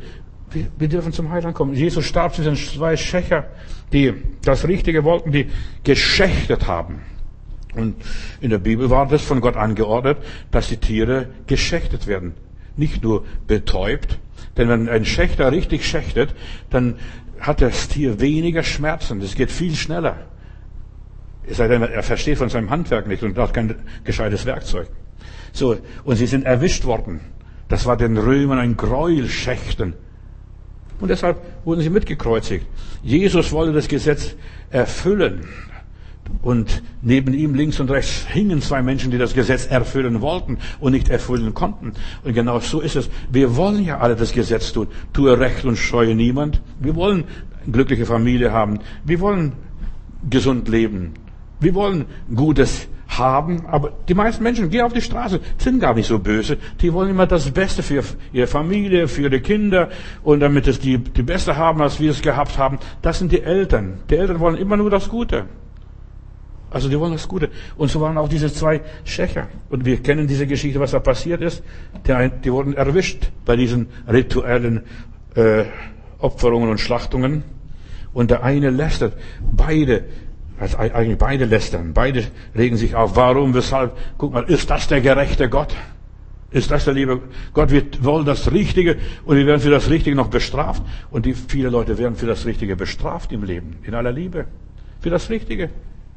Wir, wir dürfen zum Heiland kommen. Jesus starb zu den zwei Schächer, die das Richtige wollten, die geschächtet haben. Und in der Bibel war das von Gott angeordnet, dass die Tiere geschächtet werden. Nicht nur betäubt, denn wenn ein Schächter richtig schächtet, dann hat das Tier weniger Schmerzen. Das geht viel schneller. Es sei denn, er versteht von seinem Handwerk nicht und hat kein gescheites Werkzeug. So, und sie sind erwischt worden. Das war den Römern ein Gräuel, Schächten. Und deshalb wurden sie mitgekreuzigt. Jesus wollte das Gesetz erfüllen. Und neben ihm links und rechts hingen zwei Menschen, die das Gesetz erfüllen wollten und nicht erfüllen konnten. Und genau so ist es. Wir wollen ja alle das Gesetz tun. Tue Recht und scheue niemand. Wir wollen eine glückliche Familie haben. Wir wollen gesund leben. Wir wollen Gutes haben. Aber die meisten Menschen gehen auf die Straße, sind gar nicht so böse. Die wollen immer das Beste für ihre Familie, für ihre Kinder. Und damit es die, die Beste haben, als wir es gehabt haben. Das sind die Eltern. Die Eltern wollen immer nur das Gute. Also die wollen das Gute. Und so waren auch diese zwei Schächer. Und wir kennen diese Geschichte, was da passiert ist. Die, die wurden erwischt bei diesen rituellen äh, Opferungen und Schlachtungen. Und der eine lästert. Beide, also eigentlich beide lästern. Beide regen sich auf. Warum, weshalb? Guck mal, ist das der gerechte Gott? Ist das der liebe Gott? Wir wollen das Richtige und wir werden für das Richtige noch bestraft. Und die, viele Leute werden für das Richtige bestraft im Leben. In aller Liebe. Für das Richtige.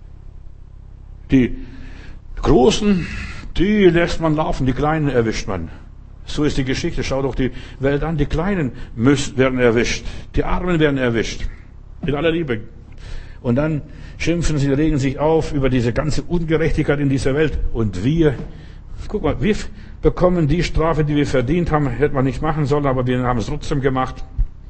Die Großen, die lässt man laufen, die Kleinen erwischt man. So ist die Geschichte. Schau doch die Welt an. Die Kleinen müssen, werden erwischt. Die Armen werden erwischt. In aller Liebe. Und dann schimpfen sie, regen sich auf über diese ganze Ungerechtigkeit in dieser Welt. Und wir, guck mal, wir bekommen die Strafe, die wir verdient haben, hätte man nicht machen sollen, aber wir haben es trotzdem gemacht.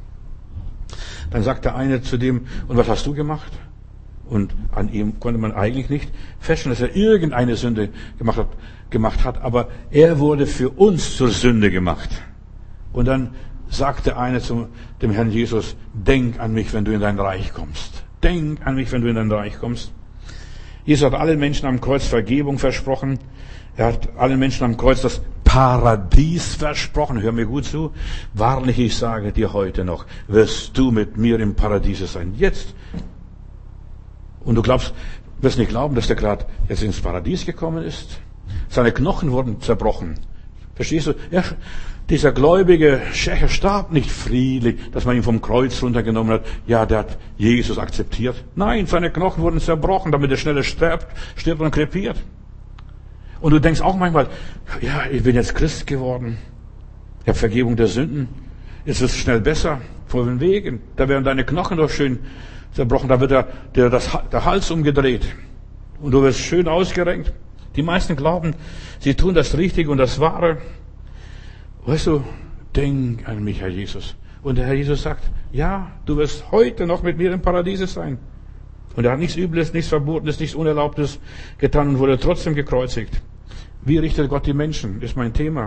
Dann sagt der eine zu dem, und was hast du gemacht? Und an ihm konnte man eigentlich nicht feststellen, dass er irgendeine Sünde gemacht hat, gemacht hat, aber er wurde für uns zur Sünde gemacht. Und dann sagte einer zu dem Herrn Jesus, denk an mich, wenn du in dein Reich kommst. Denk an mich, wenn du in dein Reich kommst. Jesus hat allen Menschen am Kreuz Vergebung versprochen. Er hat allen Menschen am Kreuz das Paradies versprochen. Hör mir gut zu. Wahrlich, ich sage dir heute noch, wirst du mit mir im Paradiese sein. Jetzt. Und du glaubst, wirst nicht glauben, dass der gerade jetzt ins Paradies gekommen ist. Seine Knochen wurden zerbrochen. Verstehst du? Ja, dieser gläubige Schächer starb nicht friedlich, dass man ihn vom Kreuz runtergenommen hat. Ja, der hat Jesus akzeptiert. Nein, seine Knochen wurden zerbrochen, damit er schneller stirbt, stirbt und krepiert. Und du denkst auch manchmal, ja, ich bin jetzt Christ geworden. Ich habe Vergebung der Sünden. Jetzt ist es schnell besser. Vor den Wegen. Da werden deine Knochen doch schön zerbrochen, da wird der, der, das, der Hals umgedreht und du wirst schön ausgerenkt. Die meisten glauben, sie tun das Richtige und das Wahre. Weißt du, denk an mich, Herr Jesus. Und der Herr Jesus sagt, ja, du wirst heute noch mit mir im Paradiese sein. Und er hat nichts Übles, nichts Verbotenes, nichts Unerlaubtes getan und wurde trotzdem gekreuzigt. Wie richtet Gott die Menschen, ist mein Thema.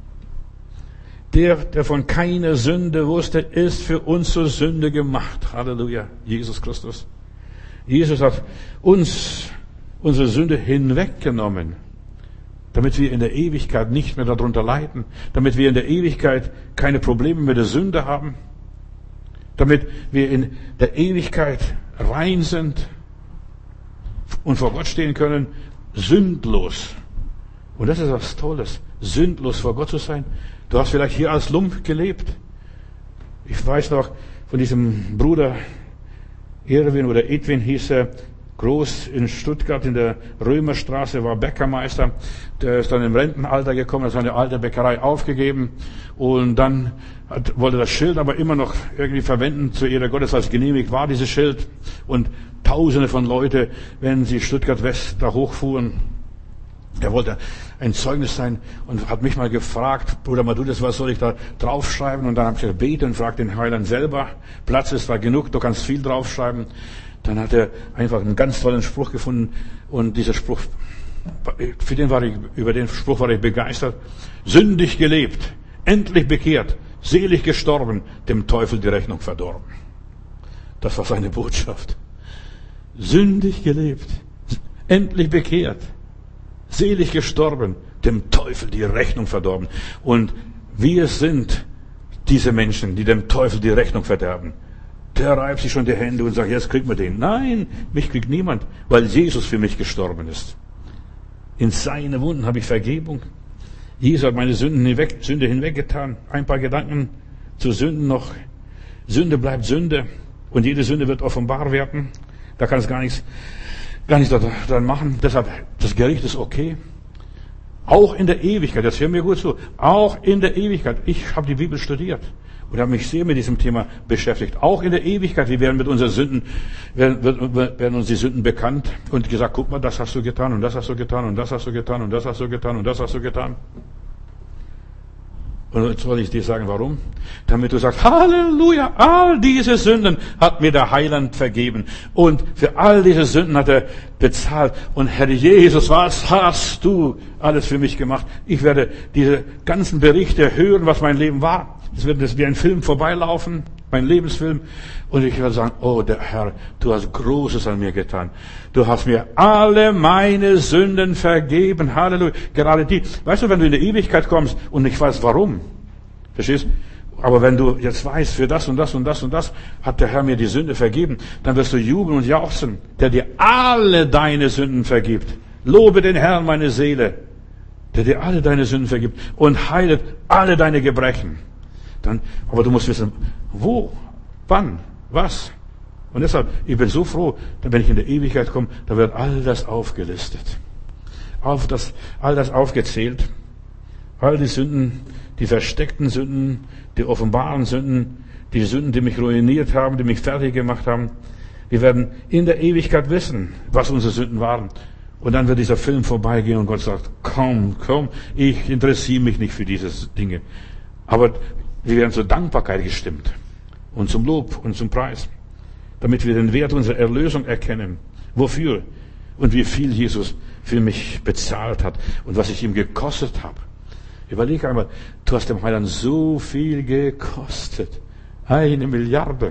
Der, der von keiner Sünde wusste, ist für uns zur Sünde gemacht. Halleluja, Jesus Christus. Jesus hat uns unsere Sünde hinweggenommen, damit wir in der Ewigkeit nicht mehr darunter leiden, damit wir in der Ewigkeit keine Probleme mit der Sünde haben, damit wir in der Ewigkeit rein sind und vor Gott stehen können, sündlos. Und das ist was Tolles, sündlos vor Gott zu sein. Du hast vielleicht hier als Lump gelebt. Ich weiß noch von diesem Bruder Erwin oder Edwin hieß er, groß in Stuttgart in der Römerstraße, war Bäckermeister. Der ist dann im Rentenalter gekommen, hat seine alte Bäckerei aufgegeben und dann hat, wollte das Schild aber immer noch irgendwie verwenden zur Ehre Gottes, als genehmigt war dieses Schild. Und Tausende von Leute, wenn sie Stuttgart West da hochfuhren, er wollte ein Zeugnis sein und hat mich mal gefragt, Bruder Madudis, was soll ich da draufschreiben? Und dann habe ich gesagt, bete und frag den Heiland selber. Platz ist da genug, du kannst viel draufschreiben. Dann hat er einfach einen ganz tollen Spruch gefunden und dieser Spruch, für den war ich, über den Spruch war ich begeistert. Sündig gelebt, endlich bekehrt, selig gestorben, dem Teufel die Rechnung verdorben. Das war seine Botschaft. Sündig gelebt, endlich bekehrt, selig gestorben, dem Teufel die Rechnung verdorben. Und wir sind diese Menschen, die dem Teufel die Rechnung verderben. Der reibt sich schon die Hände und sagt, jetzt kriegt man den. Nein, mich kriegt niemand, weil Jesus für mich gestorben ist. In seine Wunden habe ich Vergebung. Jesus hat meine Sünden hinweg, Sünde hinweggetan. Ein paar Gedanken zu Sünden noch. Sünde bleibt Sünde. Und jede Sünde wird offenbar werden. Da kann es gar nichts, gar nichts daran machen. Deshalb, das Gericht ist okay. Auch in der Ewigkeit, das hört mir gut zu, auch in der Ewigkeit. Ich habe die Bibel studiert und habe mich sehr mit diesem Thema beschäftigt. Auch in der Ewigkeit, wir werden mit unseren Sünden, werden, werden uns die Sünden bekannt und gesagt, guck mal, das hast du getan und das hast du getan und das hast du getan und das hast du getan und das hast du getan. Und jetzt soll ich dir sagen, warum? Damit du sagst, Halleluja, all diese Sünden hat mir der Heiland vergeben. Und für all diese Sünden hat er bezahlt. Und Herr Jesus, was hast du alles für mich gemacht? Ich werde diese ganzen Berichte hören, was mein Leben war. Es wird wie ein Film vorbeilaufen, mein Lebensfilm. Und ich werde sagen, oh, der Herr, du hast Großes an mir getan. Du hast mir alle meine Sünden vergeben. Halleluja. Gerade die. Weißt du, wenn du in die Ewigkeit kommst und ich weiß warum. Verstehst? Aber wenn du jetzt weißt, für das und das und das und das hat der Herr mir die Sünde vergeben, dann wirst du jubeln und jauchzen, der dir alle deine Sünden vergibt. Lobe den Herrn, meine Seele, der dir alle deine Sünden vergibt und heilet alle deine Gebrechen. Dann, aber du musst wissen, wo, wann, was. Und deshalb, ich bin so froh, wenn ich in der Ewigkeit komme, da wird all das aufgelistet. Auf das, all das aufgezählt. All die Sünden, die versteckten Sünden, die offenbaren Sünden, die Sünden, die mich ruiniert haben, die mich fertig gemacht haben. Wir werden in der Ewigkeit wissen, was unsere Sünden waren. Und dann wird dieser Film vorbeigehen und Gott sagt, komm, komm, ich interessiere mich nicht für diese Dinge. Aber wir werden zur Dankbarkeit gestimmt und zum Lob und zum Preis, damit wir den Wert unserer Erlösung erkennen. Wofür? Und wie viel Jesus für mich bezahlt hat und was ich ihm gekostet habe. Überleg einmal, du hast dem Heiland so viel gekostet. Eine Milliarde.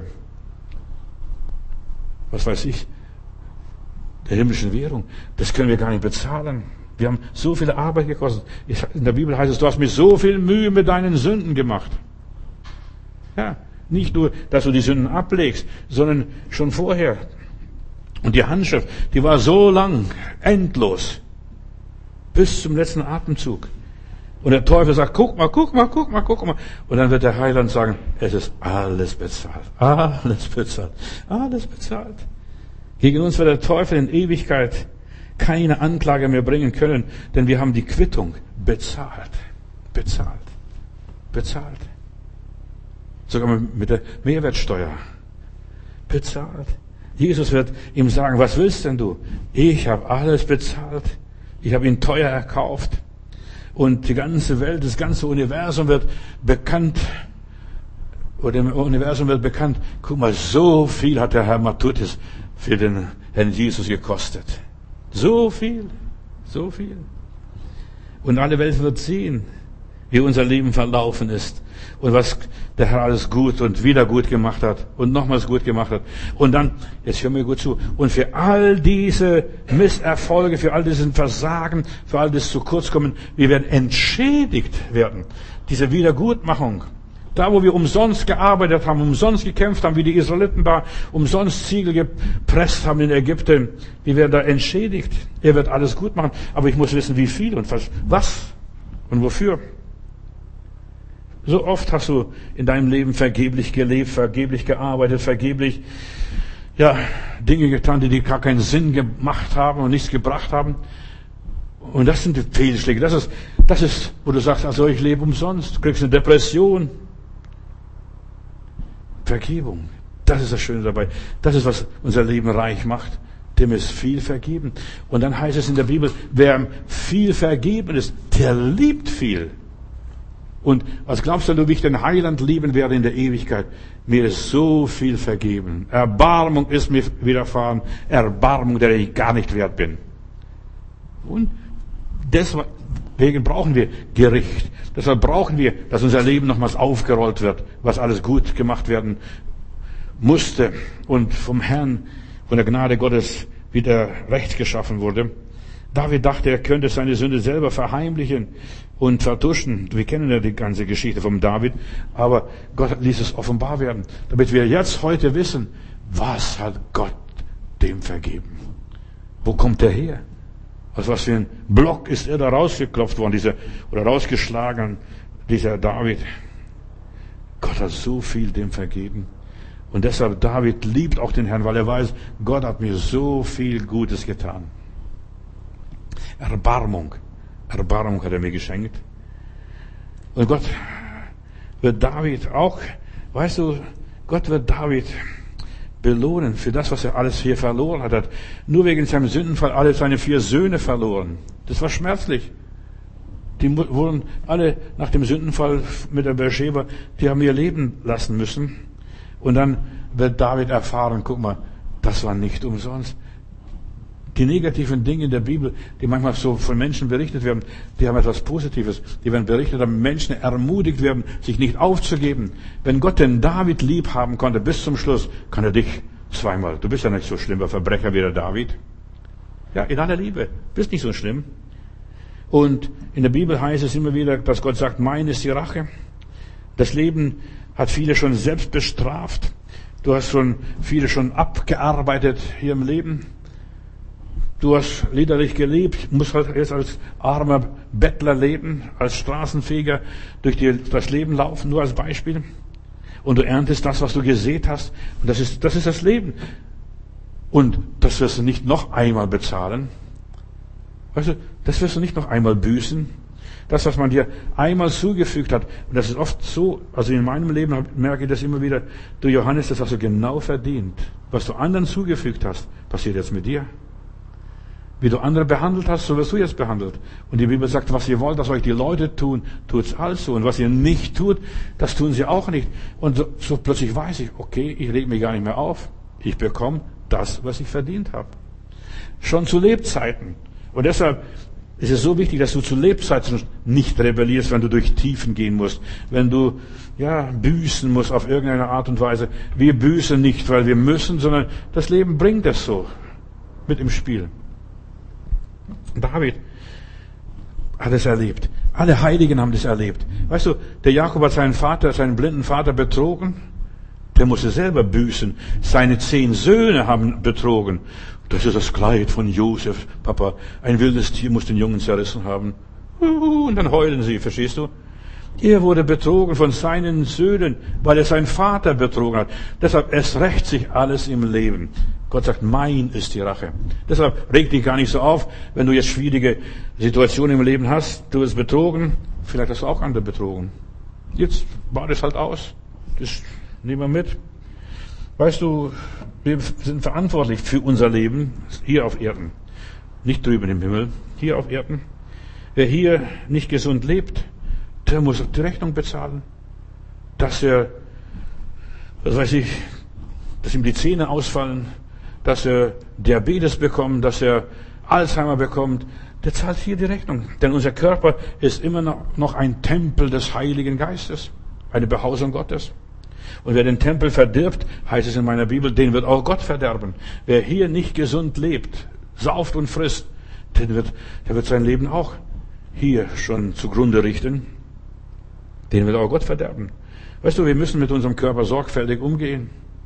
Was weiß ich? Der himmlischen Währung. Das können wir gar nicht bezahlen. Wir haben so viel Arbeit gekostet. In der Bibel heißt es, du hast mir so viel Mühe mit deinen Sünden gemacht. Ja, nicht nur, dass du die Sünden ablegst, sondern schon vorher. Und die Handschrift, die war so lang, endlos. Bis zum letzten Atemzug. Und der Teufel sagt, guck mal, guck mal, guck mal, guck mal. Und dann wird der Heiland sagen, es ist alles bezahlt. Alles bezahlt. Alles bezahlt. Gegen uns wird der Teufel in Ewigkeit keine Anklage mehr bringen können, denn wir haben die Quittung bezahlt. Bezahlt. Bezahlt. Sogar mit der Mehrwertsteuer. Bezahlt. Jesus wird ihm sagen, was willst denn du? Ich habe alles bezahlt. Ich habe ihn teuer erkauft. Und die ganze Welt, das ganze Universum wird bekannt, oder im Universum wird bekannt, guck mal, so viel hat der Herr Matutis für den Herrn Jesus gekostet. So viel, so viel. Und alle Welt wird sehen, wie unser Leben verlaufen ist und was der Herr alles gut und wieder gut gemacht hat und nochmals gut gemacht hat. Und dann, jetzt hör mir gut zu, und für all diese Misserfolge, für all diesen Versagen, für all das zu kurz kommen, wir werden entschädigt werden. Diese Wiedergutmachung. Da, wo wir umsonst gearbeitet haben, umsonst gekämpft haben, wie die Israeliten da umsonst Ziegel gepresst haben in Ägypten, wir werden da entschädigt. Er wird alles gut machen. Aber ich muss wissen, wie viel und was, was und wofür. So oft hast du in deinem Leben vergeblich gelebt, vergeblich gearbeitet, vergeblich, ja, Dinge getan, die dir gar keinen Sinn gemacht haben und nichts gebracht haben. Und das sind die Fehlschläge. Das ist, das ist, wo du sagst, also ich lebe umsonst. Du kriegst eine Depression. Vergebung. Das ist das Schöne dabei. Das ist, was unser Leben reich macht. Dem ist viel vergeben. Und dann heißt es in der Bibel, wer viel vergeben ist, der liebt viel. Und was glaubst du, wie ich den Heiland lieben werde in der Ewigkeit? Mir ist so viel vergeben. Erbarmung ist mir widerfahren. Erbarmung, der ich gar nicht wert bin. Und deswegen brauchen wir Gericht. Deshalb brauchen wir, dass unser Leben nochmals aufgerollt wird, was alles gut gemacht werden musste und vom Herrn, von der Gnade Gottes wieder recht geschaffen wurde. David dachte, er könnte seine Sünde selber verheimlichen und vertuschen. Wir kennen ja die ganze Geschichte vom David, aber Gott ließ es offenbar werden, damit wir jetzt heute wissen, was hat Gott dem vergeben? Wo kommt er her? Aus was für ein Block ist er da rausgeklopft worden, dieser, oder rausgeschlagen, dieser David? Gott hat so viel dem vergeben. Und deshalb, David liebt auch den Herrn, weil er weiß, Gott hat mir so viel Gutes getan. Erbarmung. Erbarmung hat er mir geschenkt. Und Gott wird David auch, weißt du, Gott wird David belohnen für das, was er alles hier verloren hat. Er hat nur wegen seinem Sündenfall alle seine vier Söhne verloren. Das war schmerzlich. Die wurden alle nach dem Sündenfall mit der Beersheba, die haben ihr Leben lassen müssen. Und dann wird David erfahren, guck mal, das war nicht umsonst. Die negativen Dinge in der Bibel, die manchmal so von Menschen berichtet werden, die haben etwas Positives. Die werden berichtet, dass Menschen ermutigt werden, sich nicht aufzugeben. Wenn Gott den David lieb haben konnte bis zum Schluss, kann er dich zweimal. Du bist ja nicht so schlimmer Verbrecher wie der David. Ja, in aller Liebe. Bist nicht so schlimm. Und in der Bibel heißt es immer wieder, dass Gott sagt, mein ist die Rache. Das Leben hat viele schon selbst bestraft. Du hast schon viele schon abgearbeitet hier im Leben. Du hast liederlich gelebt, musst halt jetzt als armer Bettler leben, als Straßenfeger durch die, das Leben laufen, nur als Beispiel. Und du erntest das, was du gesät hast. Und das ist, das ist das Leben. Und das wirst du nicht noch einmal bezahlen. Weißt du, das wirst du nicht noch einmal büßen. Das, was man dir einmal zugefügt hat, und das ist oft so, also in meinem Leben merke ich das immer wieder, du Johannes, das hast du genau verdient. Was du anderen zugefügt hast, passiert jetzt mit dir. Wie du andere behandelt hast, so wirst du jetzt behandelt. Und die Bibel sagt, was ihr wollt, dass euch die Leute tun, tut's also. Und was ihr nicht tut, das tun sie auch nicht. Und so, so plötzlich weiß ich, okay, ich reg mich gar nicht mehr auf. Ich bekomme das, was ich verdient habe. Schon zu Lebzeiten. Und deshalb ist es so wichtig, dass du zu Lebzeiten nicht rebellierst, wenn du durch Tiefen gehen musst. Wenn du, ja, büßen musst auf irgendeine Art und Weise. Wir büßen nicht, weil wir müssen, sondern das Leben bringt es so. Mit im Spiel. David hat es erlebt. Alle Heiligen haben das erlebt. Weißt du, der Jakob hat seinen Vater, seinen blinden Vater betrogen. Der musste selber büßen. Seine zehn Söhne haben betrogen. Das ist das Kleid von Josef. Papa, ein wildes Tier muss den Jungen zerrissen haben. Und dann heulen sie, verstehst du? Er wurde betrogen von seinen Söhnen, weil er seinen Vater betrogen hat. Deshalb, es rächt sich alles im Leben. Gott sagt, mein ist die Rache. Deshalb reg dich gar nicht so auf, wenn du jetzt schwierige Situationen im Leben hast. Du wirst betrogen, vielleicht hast du auch andere betrogen. Jetzt war das halt aus. Das nehmen wir mit. Weißt du, wir sind verantwortlich für unser Leben hier auf Erden. Nicht drüben im Himmel, hier auf Erden. Wer hier nicht gesund lebt, der muss die Rechnung bezahlen. Dass er, was weiß ich, dass ihm die Zähne ausfallen, dass er Diabetes bekommt, dass er Alzheimer bekommt, der zahlt hier die Rechnung. Denn unser Körper ist immer noch ein Tempel des Heiligen Geistes, eine Behausung Gottes. Und wer den Tempel verdirbt, heißt es in meiner Bibel, den wird auch Gott verderben. Wer hier nicht gesund lebt, sauft und frisst, der wird, der wird sein Leben auch hier schon zugrunde richten. Den wird auch Gott verderben. Weißt du, wir müssen mit unserem Körper sorgfältig umgehen.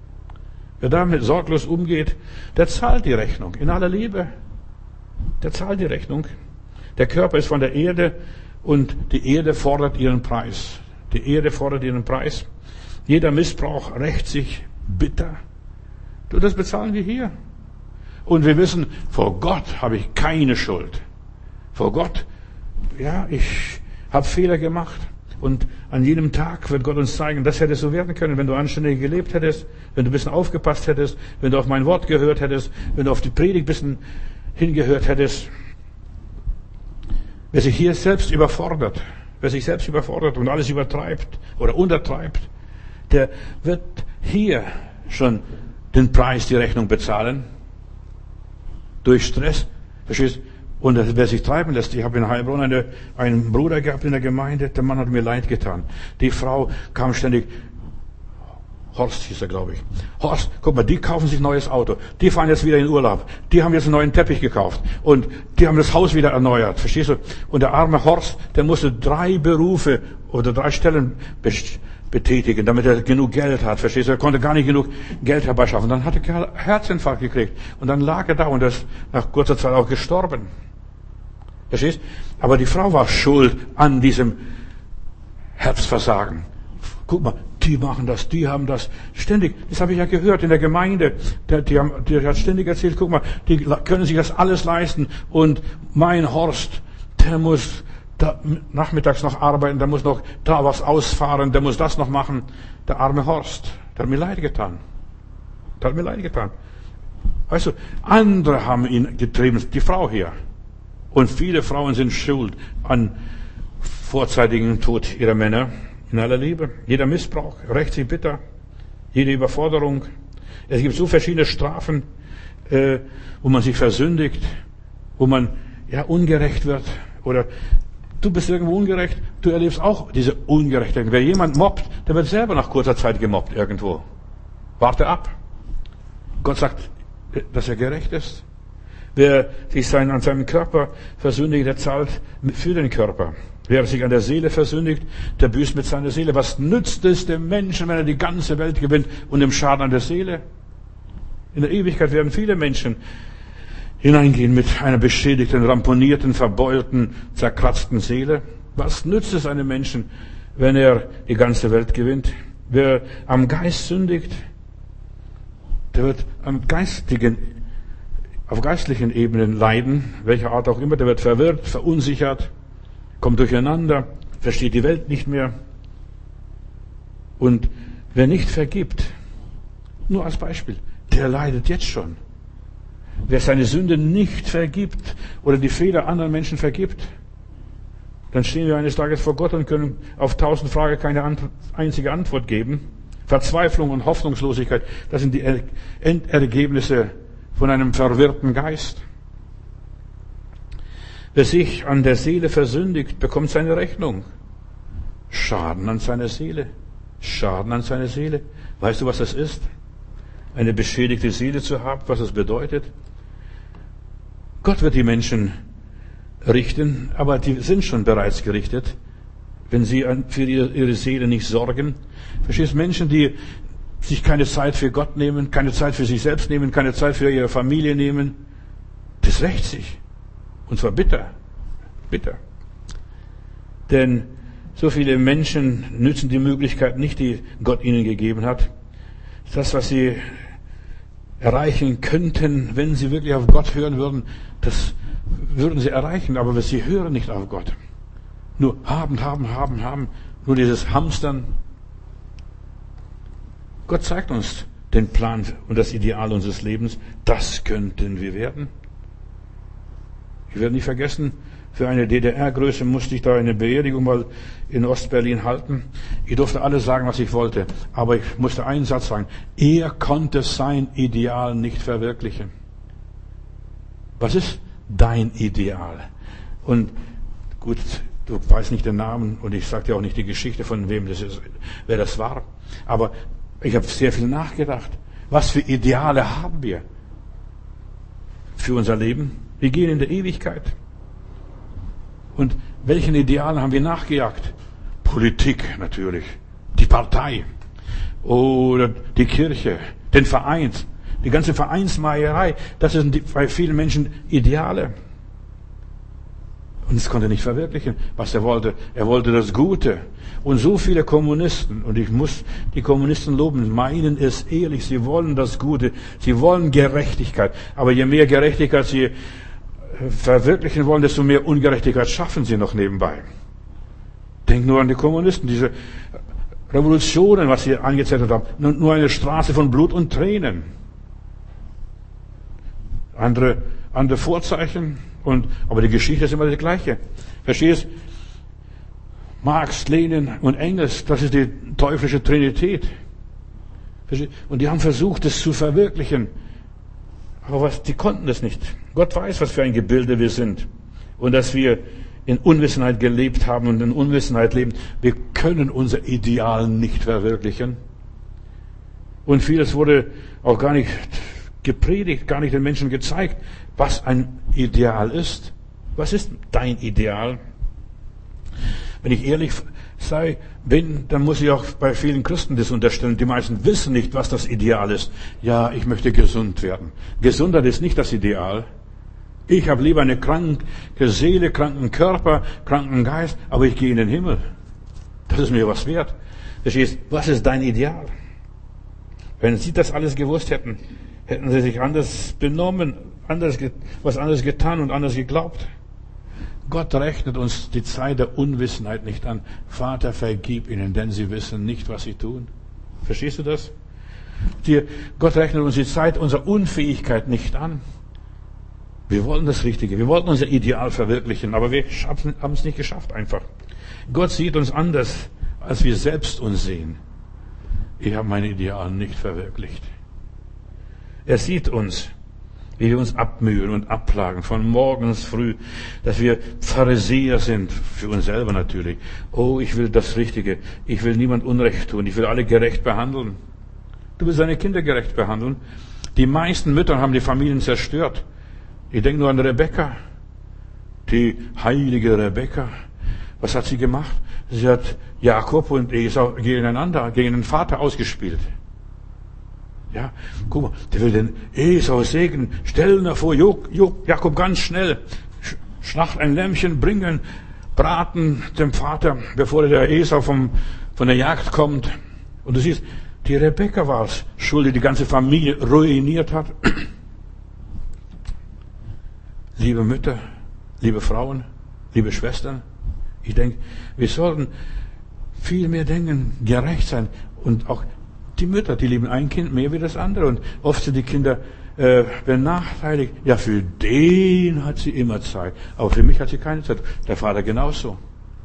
Wer damit sorglos umgeht, der zahlt die Rechnung. In aller Liebe. Der zahlt die Rechnung. Der Körper ist von der Erde und die Erde fordert ihren Preis. Die Erde fordert ihren Preis. Jeder Missbrauch rächt sich bitter. Du, das bezahlen wir hier. Und wir wissen, vor Gott habe ich keine Schuld. Vor Gott, ja, ich habe Fehler gemacht. Und an jedem Tag wird Gott uns zeigen, das hätte so werden können, wenn du anständig gelebt hättest, wenn du ein bisschen aufgepasst hättest, wenn du auf mein Wort gehört hättest, wenn du auf die Predigt ein bisschen hingehört hättest. Wer sich hier selbst überfordert, wer sich selbst überfordert und alles übertreibt oder untertreibt, der wird hier schon den Preis, die Rechnung bezahlen. Durch Stress. Verstehst? Und wer sich treiben lässt, ich habe in Heilbronn eine, einen Bruder gehabt in der Gemeinde, der Mann hat mir leid getan. Die Frau kam ständig Horst hieß er, glaube ich. Horst, guck mal, die kaufen sich ein neues Auto. Die fahren jetzt wieder in Urlaub. Die haben jetzt einen neuen Teppich gekauft. Und die haben das Haus wieder erneuert. Verstehst du? Und der arme Horst, der musste drei Berufe oder drei Stellen betätigen, damit er genug Geld hat. Verstehst du? Er konnte gar nicht genug Geld herbeischaffen. Dann hat der Kerl Herzinfarkt gekriegt. Und dann lag er da und er ist nach kurzer Zeit auch gestorben. Verstehst? Aber die Frau war schuld an diesem Herzversagen. Guck mal, die machen das, die haben das. Ständig, das habe ich ja gehört in der Gemeinde. Der, die, haben, die hat ständig erzählt, guck mal, die können sich das alles leisten. Und mein Horst, der muss da nachmittags noch arbeiten, der muss noch da was ausfahren, der muss das noch machen. Der arme Horst, der hat mir leid getan. Der hat mir leid getan. Weißt du, andere haben ihn getrieben, die Frau hier. Und viele Frauen sind schuld an vorzeitigen Tod ihrer Männer. In aller Liebe. Jeder Missbrauch rächt sich bitter. Jede Überforderung. Es gibt so verschiedene Strafen, äh, wo man sich versündigt, wo man ja ungerecht wird. Oder du bist irgendwo ungerecht, du erlebst auch diese Ungerechtigkeit. Wer jemand mobbt, der wird selber nach kurzer Zeit gemobbt irgendwo. Warte ab. Gott sagt, dass er gerecht ist. Wer sich sein, an seinem Körper versündigt, der zahlt für den Körper. Wer sich an der Seele versündigt, der büßt mit seiner Seele. Was nützt es dem Menschen, wenn er die ganze Welt gewinnt und dem Schaden an der Seele? In der Ewigkeit werden viele Menschen hineingehen mit einer beschädigten, ramponierten, verbeulten, zerkratzten Seele. Was nützt es einem Menschen, wenn er die ganze Welt gewinnt? Wer am Geist sündigt, der wird am geistigen, auf geistlichen Ebenen leiden, welcher Art auch immer. Der wird verwirrt, verunsichert, kommt durcheinander, versteht die Welt nicht mehr. Und wer nicht vergibt, nur als Beispiel, der leidet jetzt schon. Wer seine Sünde nicht vergibt oder die Fehler anderen Menschen vergibt, dann stehen wir eines Tages vor Gott und können auf tausend Fragen keine einzige Antwort geben. Verzweiflung und Hoffnungslosigkeit, das sind die Endergebnisse von einem verwirrten Geist. Wer sich an der Seele versündigt, bekommt seine Rechnung. Schaden an seiner Seele. Schaden an seiner Seele. Weißt du, was das ist? Eine beschädigte Seele zu haben, was das bedeutet? Gott wird die Menschen richten, aber die sind schon bereits gerichtet, wenn sie für ihre Seele nicht sorgen. Verstehst du, Menschen, die sich keine Zeit für Gott nehmen, keine Zeit für sich selbst nehmen, keine Zeit für ihre Familie nehmen, das rächt sich. Und zwar bitter. Bitter. Denn so viele Menschen nützen die Möglichkeit nicht, die Gott ihnen gegeben hat. Das, was sie erreichen könnten, wenn sie wirklich auf Gott hören würden, das würden sie erreichen, aber sie hören nicht auf Gott. Nur haben, haben, haben, haben. Nur dieses Hamstern. Gott zeigt uns den Plan und das Ideal unseres Lebens. Das könnten wir werden. Ich werde nicht vergessen, für eine D D R-Größe musste ich da eine Beerdigung mal in Ostberlin halten. Ich durfte alles sagen, was ich wollte. Aber ich musste einen Satz sagen. Er konnte sein Ideal nicht verwirklichen. Was ist dein Ideal? Und gut, du weißt nicht den Namen und ich sage dir auch nicht die Geschichte, von wem das ist, wer das war. Aber ich habe sehr viel nachgedacht. Was für Ideale haben wir für unser Leben? Wir gehen in der Ewigkeit. Und welchen Idealen haben wir nachgejagt? Politik natürlich, die Partei oder die Kirche, den Verein, die ganze Vereinsmeierei. Das sind die, bei vielen Menschen Ideale. Und es konnte nicht verwirklichen, was er wollte. Er wollte das Gute. Und so viele Kommunisten, und ich muss die Kommunisten loben, meinen es ehrlich, sie wollen das Gute, sie wollen Gerechtigkeit. Aber je mehr Gerechtigkeit sie verwirklichen wollen, desto mehr Ungerechtigkeit schaffen sie noch nebenbei. Denk nur an die Kommunisten, diese Revolutionen, was sie angezettelt haben. Nur eine Straße von Blut und Tränen. Andere, andere Vorzeichen. Und, aber die Geschichte ist immer die gleiche. Verstehst? Marx, Lenin und Engels, das ist die teuflische Trinität. Verstehst? Und die haben versucht, es zu verwirklichen. Aber was, die konnten das nicht. Gott weiß, was für ein Gebilde wir sind. Und dass wir in Unwissenheit gelebt haben und in Unwissenheit leben. Wir können unser Ideal nicht verwirklichen. Und vieles wurde auch gar nicht gepredigt, gar nicht den Menschen gezeigt, was ein Ideal ist. Was ist dein Ideal? Wenn ich ehrlich sei, bin, dann muss ich auch bei vielen Christen das unterstellen. Die meisten wissen nicht, was das Ideal ist. Ja, ich möchte gesund werden. Gesundheit ist nicht das Ideal. Ich habe lieber eine kranke Seele, kranken Körper, kranken Geist, aber ich gehe in den Himmel. Das ist mir was wert. Verstehst? Was ist dein Ideal? Wenn Sie das alles gewusst hätten, hätten Sie sich anders benommen, anders, was anderes getan und anders geglaubt. Gott rechnet uns die Zeit der Unwissenheit nicht an. Vater, vergib ihnen, denn sie wissen nicht, was sie tun. Verstehst du das? Die, Gott rechnet uns die Zeit unserer Unfähigkeit nicht an. Wir wollen das Richtige, wir wollten unser Ideal verwirklichen, aber wir haben es nicht geschafft einfach. Gott sieht uns anders, als wir selbst uns sehen. Ich habe meine Ideale nicht verwirklicht. Er sieht uns, wie wir uns abmühen und abplagen, von morgens früh, dass wir Pharisäer sind, für uns selber natürlich. Oh, ich will das Richtige, ich will niemand Unrecht tun, ich will alle gerecht behandeln. Du willst deine Kinder gerecht behandeln. Die meisten Mütter haben die Familien zerstört. Ich denke nur an Rebekka, die heilige Rebekka. Was hat sie gemacht? Sie hat Jakob und Esau gegeneinander, gegen den Vater ausgespielt. Ja, guck mal, der will den Esau segnen. Stell dir vor, Jakob ganz schnell, Schlacht ein Lämmchen bringen, braten dem Vater, bevor der Esau vom, von der Jagd kommt. Und du siehst, die Rebekka war es schuld, die die ganze Familie ruiniert hat. Liebe Mütter, liebe Frauen, liebe Schwestern, ich denke, wir sollten viel mehr denken, gerecht sein und auch die Mütter, die lieben ein Kind mehr wie das andere und oft sind die Kinder äh, benachteiligt. Ja, für den hat sie immer Zeit, aber für mich hat sie keine Zeit. Der Vater genauso.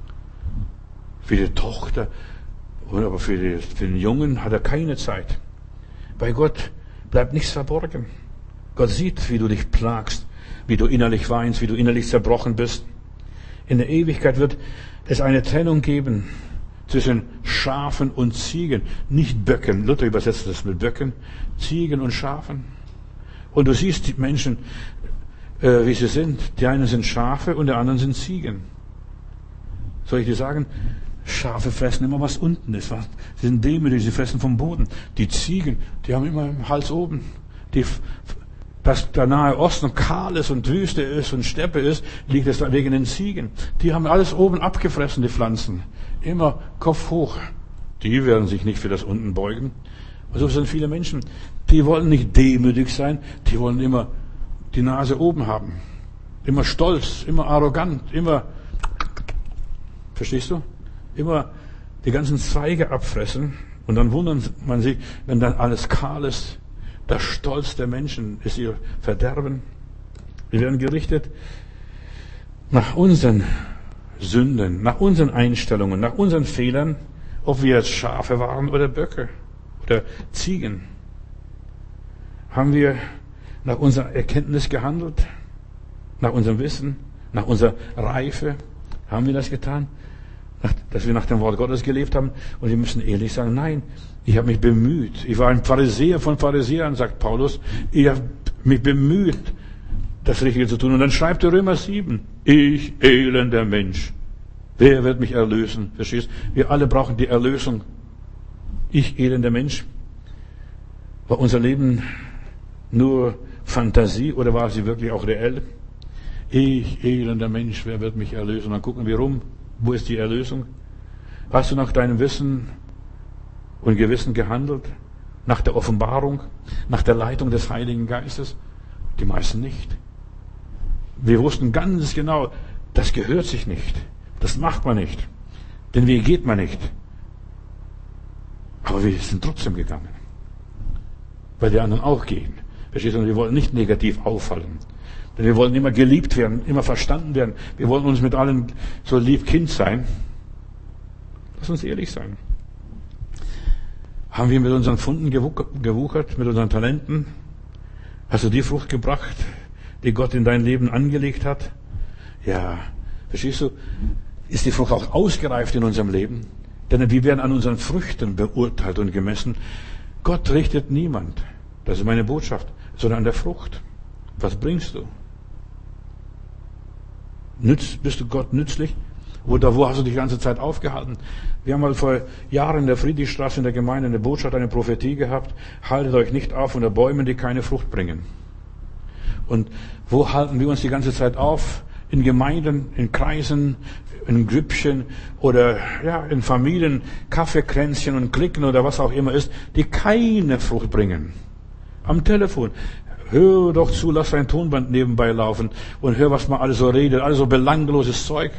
Für die Tochter, aber für, die, für den Jungen hat er keine Zeit. Bei Gott bleibt nichts verborgen. Gott sieht, wie du dich plagst, wie du innerlich weinst, wie du innerlich zerbrochen bist. In der Ewigkeit wird es eine Trennung geben zwischen Schafen und Ziegen, nicht Böcken. Luther übersetzt das mit Böcken, Ziegen und Schafen. Und du siehst die Menschen, äh, wie sie sind. Die einen sind Schafe und die anderen sind Ziegen. Soll ich dir sagen? Schafe fressen immer, was unten ist. Sie sind demütig, sie fressen vom Boden. Die Ziegen, die haben immer im Hals oben. Die, dass der Nahe Osten kahl ist und Wüste ist und Steppe ist, liegt es wegen den Ziegen. Die haben alles oben abgefressen, die Pflanzen. Immer Kopf hoch. Die werden sich nicht für das unten beugen. Und so sind viele Menschen, die wollen nicht demütig sein, die wollen immer die Nase oben haben. Immer stolz, immer arrogant, immer, verstehst du? Immer die ganzen Zweige abfressen. Und dann wundert man sich, wenn dann alles kahl ist. Der Stolz der Menschen ist ihr Verderben. Wir werden gerichtet nach unseren Sünden, nach unseren Einstellungen, nach unseren Fehlern, ob wir jetzt Schafe waren oder Böcke oder Ziegen. Haben wir nach unserer Erkenntnis gehandelt, nach unserem Wissen, nach unserer Reife? Haben wir das getan? Nach, dass wir nach dem Wort Gottes gelebt haben? Und wir müssen ehrlich sagen, nein, ich habe mich bemüht. Ich war ein Pharisäer von Pharisäern, sagt Paulus. Ich habe mich bemüht, das Richtige zu tun. Und dann schreibt der Römer sieben, ich elender Mensch, wer wird mich erlösen? Verstehst? Wir alle brauchen die Erlösung. Ich elender Mensch. War unser Leben nur Fantasie oder war sie wirklich auch reell? Ich elender Mensch, wer wird mich erlösen? Und dann gucken wir rum. Wo ist die Erlösung? Hast du nach deinem Wissen und Gewissen gehandelt? Nach der Offenbarung? Nach der Leitung des Heiligen Geistes? Die meisten nicht. Wir wussten ganz genau, das gehört sich nicht. Das macht man nicht. Den Weg geht man nicht. Aber wir sind trotzdem gegangen. Weil die anderen auch gehen. Verstehst du? Wir wollen nicht negativ auffallen. Denn wir wollen immer geliebt werden, immer verstanden werden. Wir wollen uns mit allen so lieb Kind sein. Lass uns ehrlich sein. Haben wir mit unseren Funden gewuchert, mit unseren Talenten? Hast du die Frucht gebracht, die Gott in dein Leben angelegt hat? Ja, verstehst du? Ist die Frucht auch ausgereift in unserem Leben? Denn wir werden an unseren Früchten beurteilt und gemessen. Gott richtet niemand. Das ist meine Botschaft. Sondern an der Frucht. Was bringst du? Nütz, bist du Gott nützlich? Oder wo hast du dich die ganze Zeit aufgehalten? Wir haben mal vor Jahren in der Friedrichstraße in der Gemeinde eine Botschaft, eine Prophetie gehabt. Haltet euch nicht auf unter Bäumen, die keine Frucht bringen. Und wo halten wir uns die ganze Zeit auf? In Gemeinden, in Kreisen, in Grüppchen oder ja, in Familien, Kaffeekränzchen und Klicken oder was auch immer ist, die keine Frucht bringen. Am Telefon. Hör doch zu, lass dein Tonband nebenbei laufen und hör, was man alles so redet, alles so belangloses Zeug.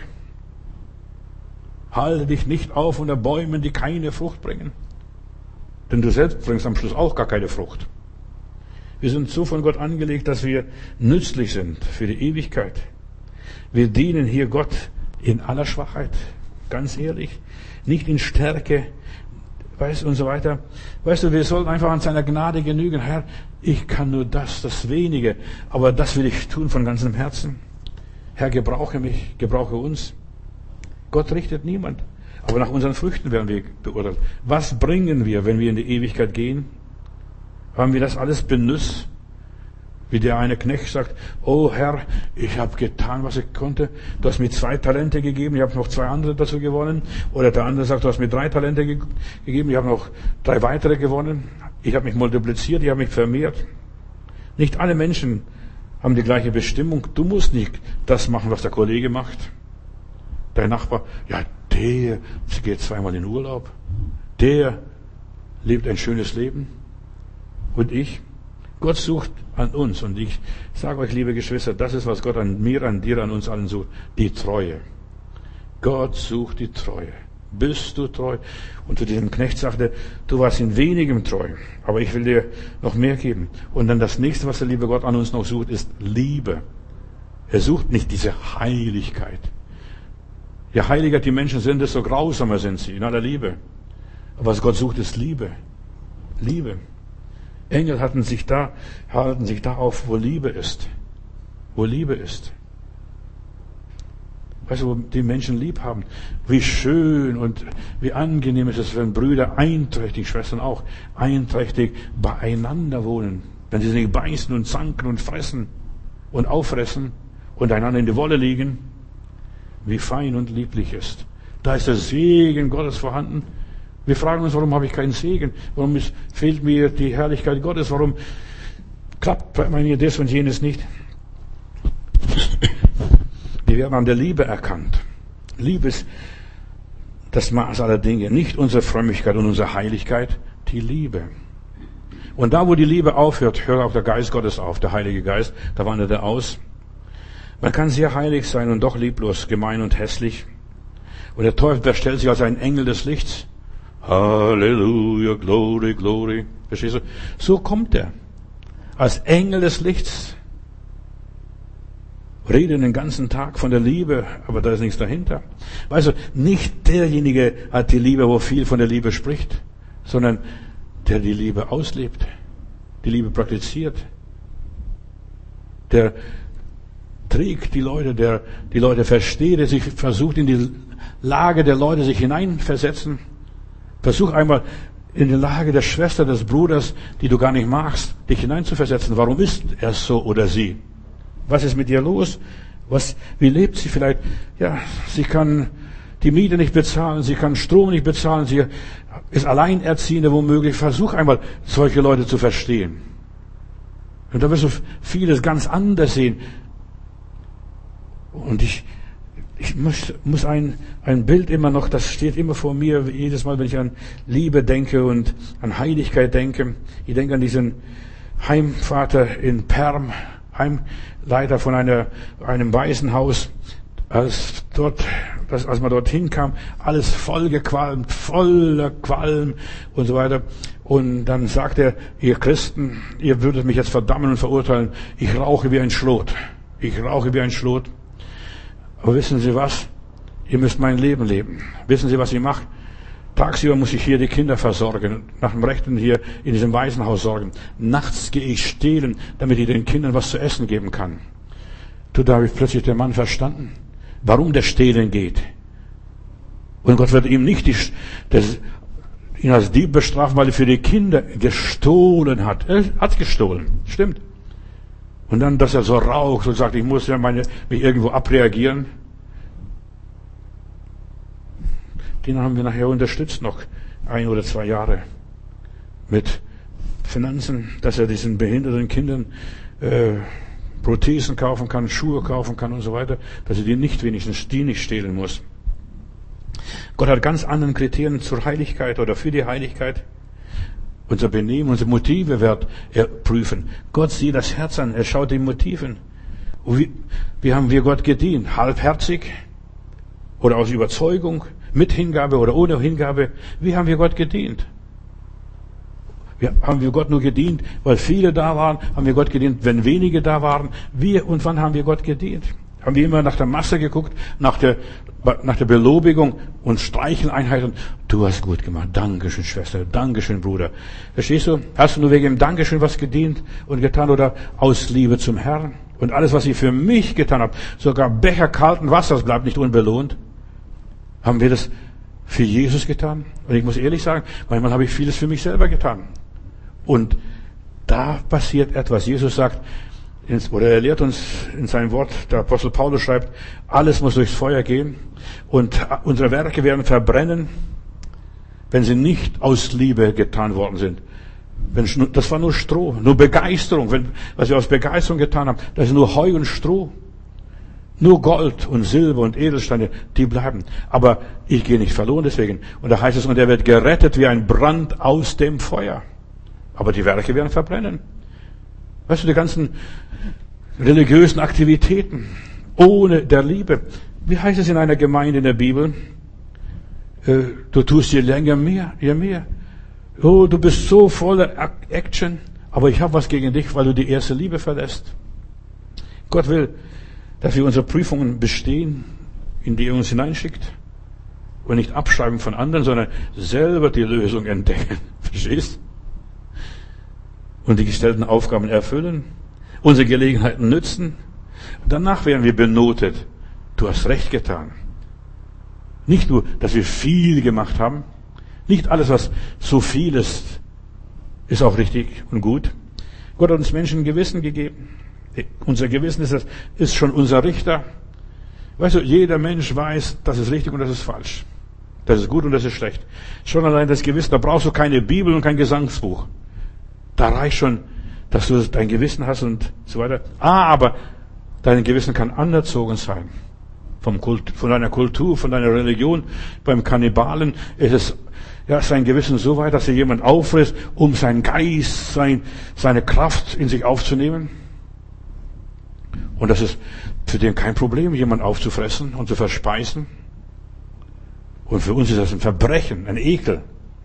Halte dich nicht auf unter Bäumen, die keine Frucht bringen. Denn du selbst bringst am Schluss auch gar keine Frucht. Wir sind so von Gott angelegt, dass wir nützlich sind für die Ewigkeit. Wir dienen hier Gott in aller Schwachheit, ganz ehrlich, nicht in Stärke, weißt du, und so weiter. Weißt du, wir sollen einfach an seiner Gnade genügen. Herr, ich kann nur das, das Wenige, aber das will ich tun von ganzem Herzen. Herr, gebrauche mich, gebrauche uns. Gott richtet niemand, aber nach unseren Früchten werden wir beurteilt. Was bringen wir, wenn wir in die Ewigkeit gehen? Haben wir das alles benutzt? Wie der eine Knecht sagt, oh Herr, ich habe getan, was ich konnte. Du hast mir zwei Talente gegeben, ich habe noch zwei andere dazu gewonnen. Oder der andere sagt, du hast mir drei Talente ge- gegeben, ich habe noch drei weitere gewonnen. Ich habe mich multipliziert, ich habe mich vermehrt. Nicht alle Menschen haben die gleiche Bestimmung. Du musst nicht das machen, was der Kollege macht. Dein Nachbar, ja, der geht zweimal in Urlaub. Der lebt ein schönes Leben. Und ich? Gott sucht an uns. Und ich sage euch, liebe Geschwister, das ist, was Gott an mir, an dir, an uns allen sucht. Die Treue. Gott sucht die Treue. Bist du treu? Und zu diesem Knecht sagte, du warst in wenigem treu, aber ich will dir noch mehr geben. Und dann das nächste, was der liebe Gott an uns noch sucht, ist Liebe. Er sucht nicht diese Heiligkeit. Je heiliger die Menschen sind, desto grausamer sind sie in aller Liebe. Aber was Gott sucht, ist Liebe. Liebe. Engel hatten sich da, halten sich da auf, wo Liebe ist. Wo Liebe ist. Weißt du, wo die Menschen lieb haben. Wie schön und wie angenehm ist es, wenn Brüder einträchtig, Schwestern auch, einträchtig beieinander wohnen. Wenn sie sich nicht beißen und zanken und fressen und auffressen und einander in die Wolle liegen. Wie fein und lieblich ist. Da ist der Segen Gottes vorhanden. Wir fragen uns, warum habe ich keinen Segen? Warum ist, fehlt mir die Herrlichkeit Gottes? Warum klappt bei mir das und jenes nicht? Wir werden an der Liebe erkannt. Liebe ist das Maß aller Dinge. Nicht unsere Frömmigkeit und unsere Heiligkeit, die Liebe. Und da, wo die Liebe aufhört, hört auch der Geist Gottes auf, der Heilige Geist. Da wandert er aus. Man kann sehr heilig sein und doch lieblos, gemein und hässlich. Und der Teufel, der stellt sich als ein Engel des Lichts. Halleluja, Glory, Glory. Verstehst du? So kommt er. Als Engel des Lichts. Redet den ganzen Tag von der Liebe, aber da ist nichts dahinter. Weißt du, nicht derjenige hat die Liebe, wo viel von der Liebe spricht, sondern der die Liebe auslebt, die Liebe praktiziert, der trägt die Leute, der die Leute versteht, der sich versucht, in die Lage der Leute sich hineinversetzen. Versuch einmal in die Lage der Schwester, des Bruders, die du gar nicht magst, dich hineinzuversetzen. Warum ist er so oder sie? Was ist mit ihr los? Was, wie lebt sie vielleicht? Ja, sie kann die Miete nicht bezahlen, sie kann Strom nicht bezahlen, sie ist Alleinerziehende womöglich. Versuch einmal, solche Leute zu verstehen. Und da wirst du vieles ganz anders sehen. Und ich, ich muss, muss ein, ein Bild immer noch, das steht immer vor mir, jedes Mal, wenn ich an Liebe denke und an Heiligkeit denke. Ich denke an diesen Heimvater in Perm, Heimleiter von einer, einem Waisenhaus, als dort, als, als man dorthin kam, alles voll gequalmt, voller Qualm und so weiter. Und dann sagt er, ihr Christen, ihr würdet mich jetzt verdammen und verurteilen. Ich rauche wie ein Schlot. Ich rauche wie ein Schlot. Aber wissen Sie was? Ihr müsst mein Leben leben. Wissen Sie, was ich mache? Tagsüber muss ich hier die Kinder versorgen, nach dem Rechten hier in diesem Waisenhaus sorgen. Nachts gehe ich stehlen, damit ich den Kindern was zu essen geben kann. Du, da habe ich plötzlich den Mann verstanden, warum der stehlen geht. Und Gott wird ihm nicht die, das, ihn als Dieb bestrafen, weil er für die Kinder gestohlen hat. Er hat gestohlen, stimmt. Und dann, dass er so raucht und sagt, ich muss ja meine, mich irgendwo abreagieren. Den haben wir nachher unterstützt noch ein oder zwei Jahre mit Finanzen, dass er diesen behinderten Kindern äh, Prothesen kaufen kann, Schuhe kaufen kann und so weiter, dass er die nicht wenigstens die nicht stehlen muss. Gott hat ganz andere Kriterien zur Heiligkeit oder für die Heiligkeit. Unser Benehmen, unsere Motive wird er prüfen. Gott sieht das Herz an, er schaut die Motiven. Und wie, wie haben wir Gott gedient? Halbherzig oder aus Überzeugung, mit Hingabe oder ohne Hingabe? Wie haben wir Gott gedient? Wir, haben wir Gott nur gedient, weil viele da waren? Haben wir Gott gedient, wenn wenige da waren? Wie und wann haben wir Gott gedient? Haben wir immer nach der Masse geguckt, nach der, nach der Belobigung und Streicheleinheiten? Du hast gut gemacht. Dankeschön, Schwester. Dankeschön, Bruder. Verstehst du? Hast du nur wegen dem Dankeschön was gedient und getan oder aus Liebe zum Herrn? Und alles, was ich für mich getan habe, sogar Becher kalten Wassers bleibt nicht unbelohnt. Haben wir das für Jesus getan? Und ich muss ehrlich sagen, manchmal habe ich vieles für mich selber getan. Und da passiert etwas. Jesus sagt, oder er lehrt uns in seinem Wort, der Apostel Paulus schreibt, alles muss durchs Feuer gehen und unsere Werke werden verbrennen, wenn sie nicht aus Liebe getan worden sind. Wenn, das war nur Stroh, nur Begeisterung. Wenn, was wir aus Begeisterung getan haben, das ist nur Heu und Stroh. Nur Gold und Silber und Edelsteine, die bleiben. Aber ich gehe nicht verloren deswegen. Und da heißt es, und er wird gerettet wie ein Brand aus dem Feuer. Aber die Werke werden verbrennen. Weißt du, die ganzen religiösen Aktivitäten ohne der Liebe. Wie heißt es in einer Gemeinde in der Bibel? Äh, du tust je länger mehr, je mehr. Oh, du bist so voller Action, aber ich habe was gegen dich, weil du die erste Liebe verlässt. Gott will, dass wir unsere Prüfungen bestehen, in die er uns hineinschickt und nicht abschreiben von anderen, sondern selber die Lösung entdecken. Verstehst? Und die gestellten Aufgaben erfüllen, unsere Gelegenheiten nützen. Danach werden wir benotet. Du hast recht getan. Nicht nur, dass wir viel gemacht haben. Nicht alles, was so viel ist, ist auch richtig und gut. Gott hat uns Menschen ein Gewissen gegeben. Unser Gewissen ist, das, ist schon unser Richter. Weißt du, jeder Mensch weiß, das ist richtig und das ist falsch. Das ist gut und das ist schlecht. Schon allein das Gewissen, da brauchst du keine Bibel und kein Gesangsbuch. Da reicht schon, dass du dein Gewissen hast und so weiter. Ah, aber dein Gewissen kann anerzogen sein. Vom Kult, von deiner Kultur, von deiner Religion. Beim Kannibalen ist es, ja, sein Gewissen so weit, dass er jemand auffrisst, um seinen Geist, sein, seine Kraft in sich aufzunehmen. Und das ist für den kein Problem, jemand aufzufressen und zu verspeisen. Und für uns ist das ein Verbrechen, ein Ekel.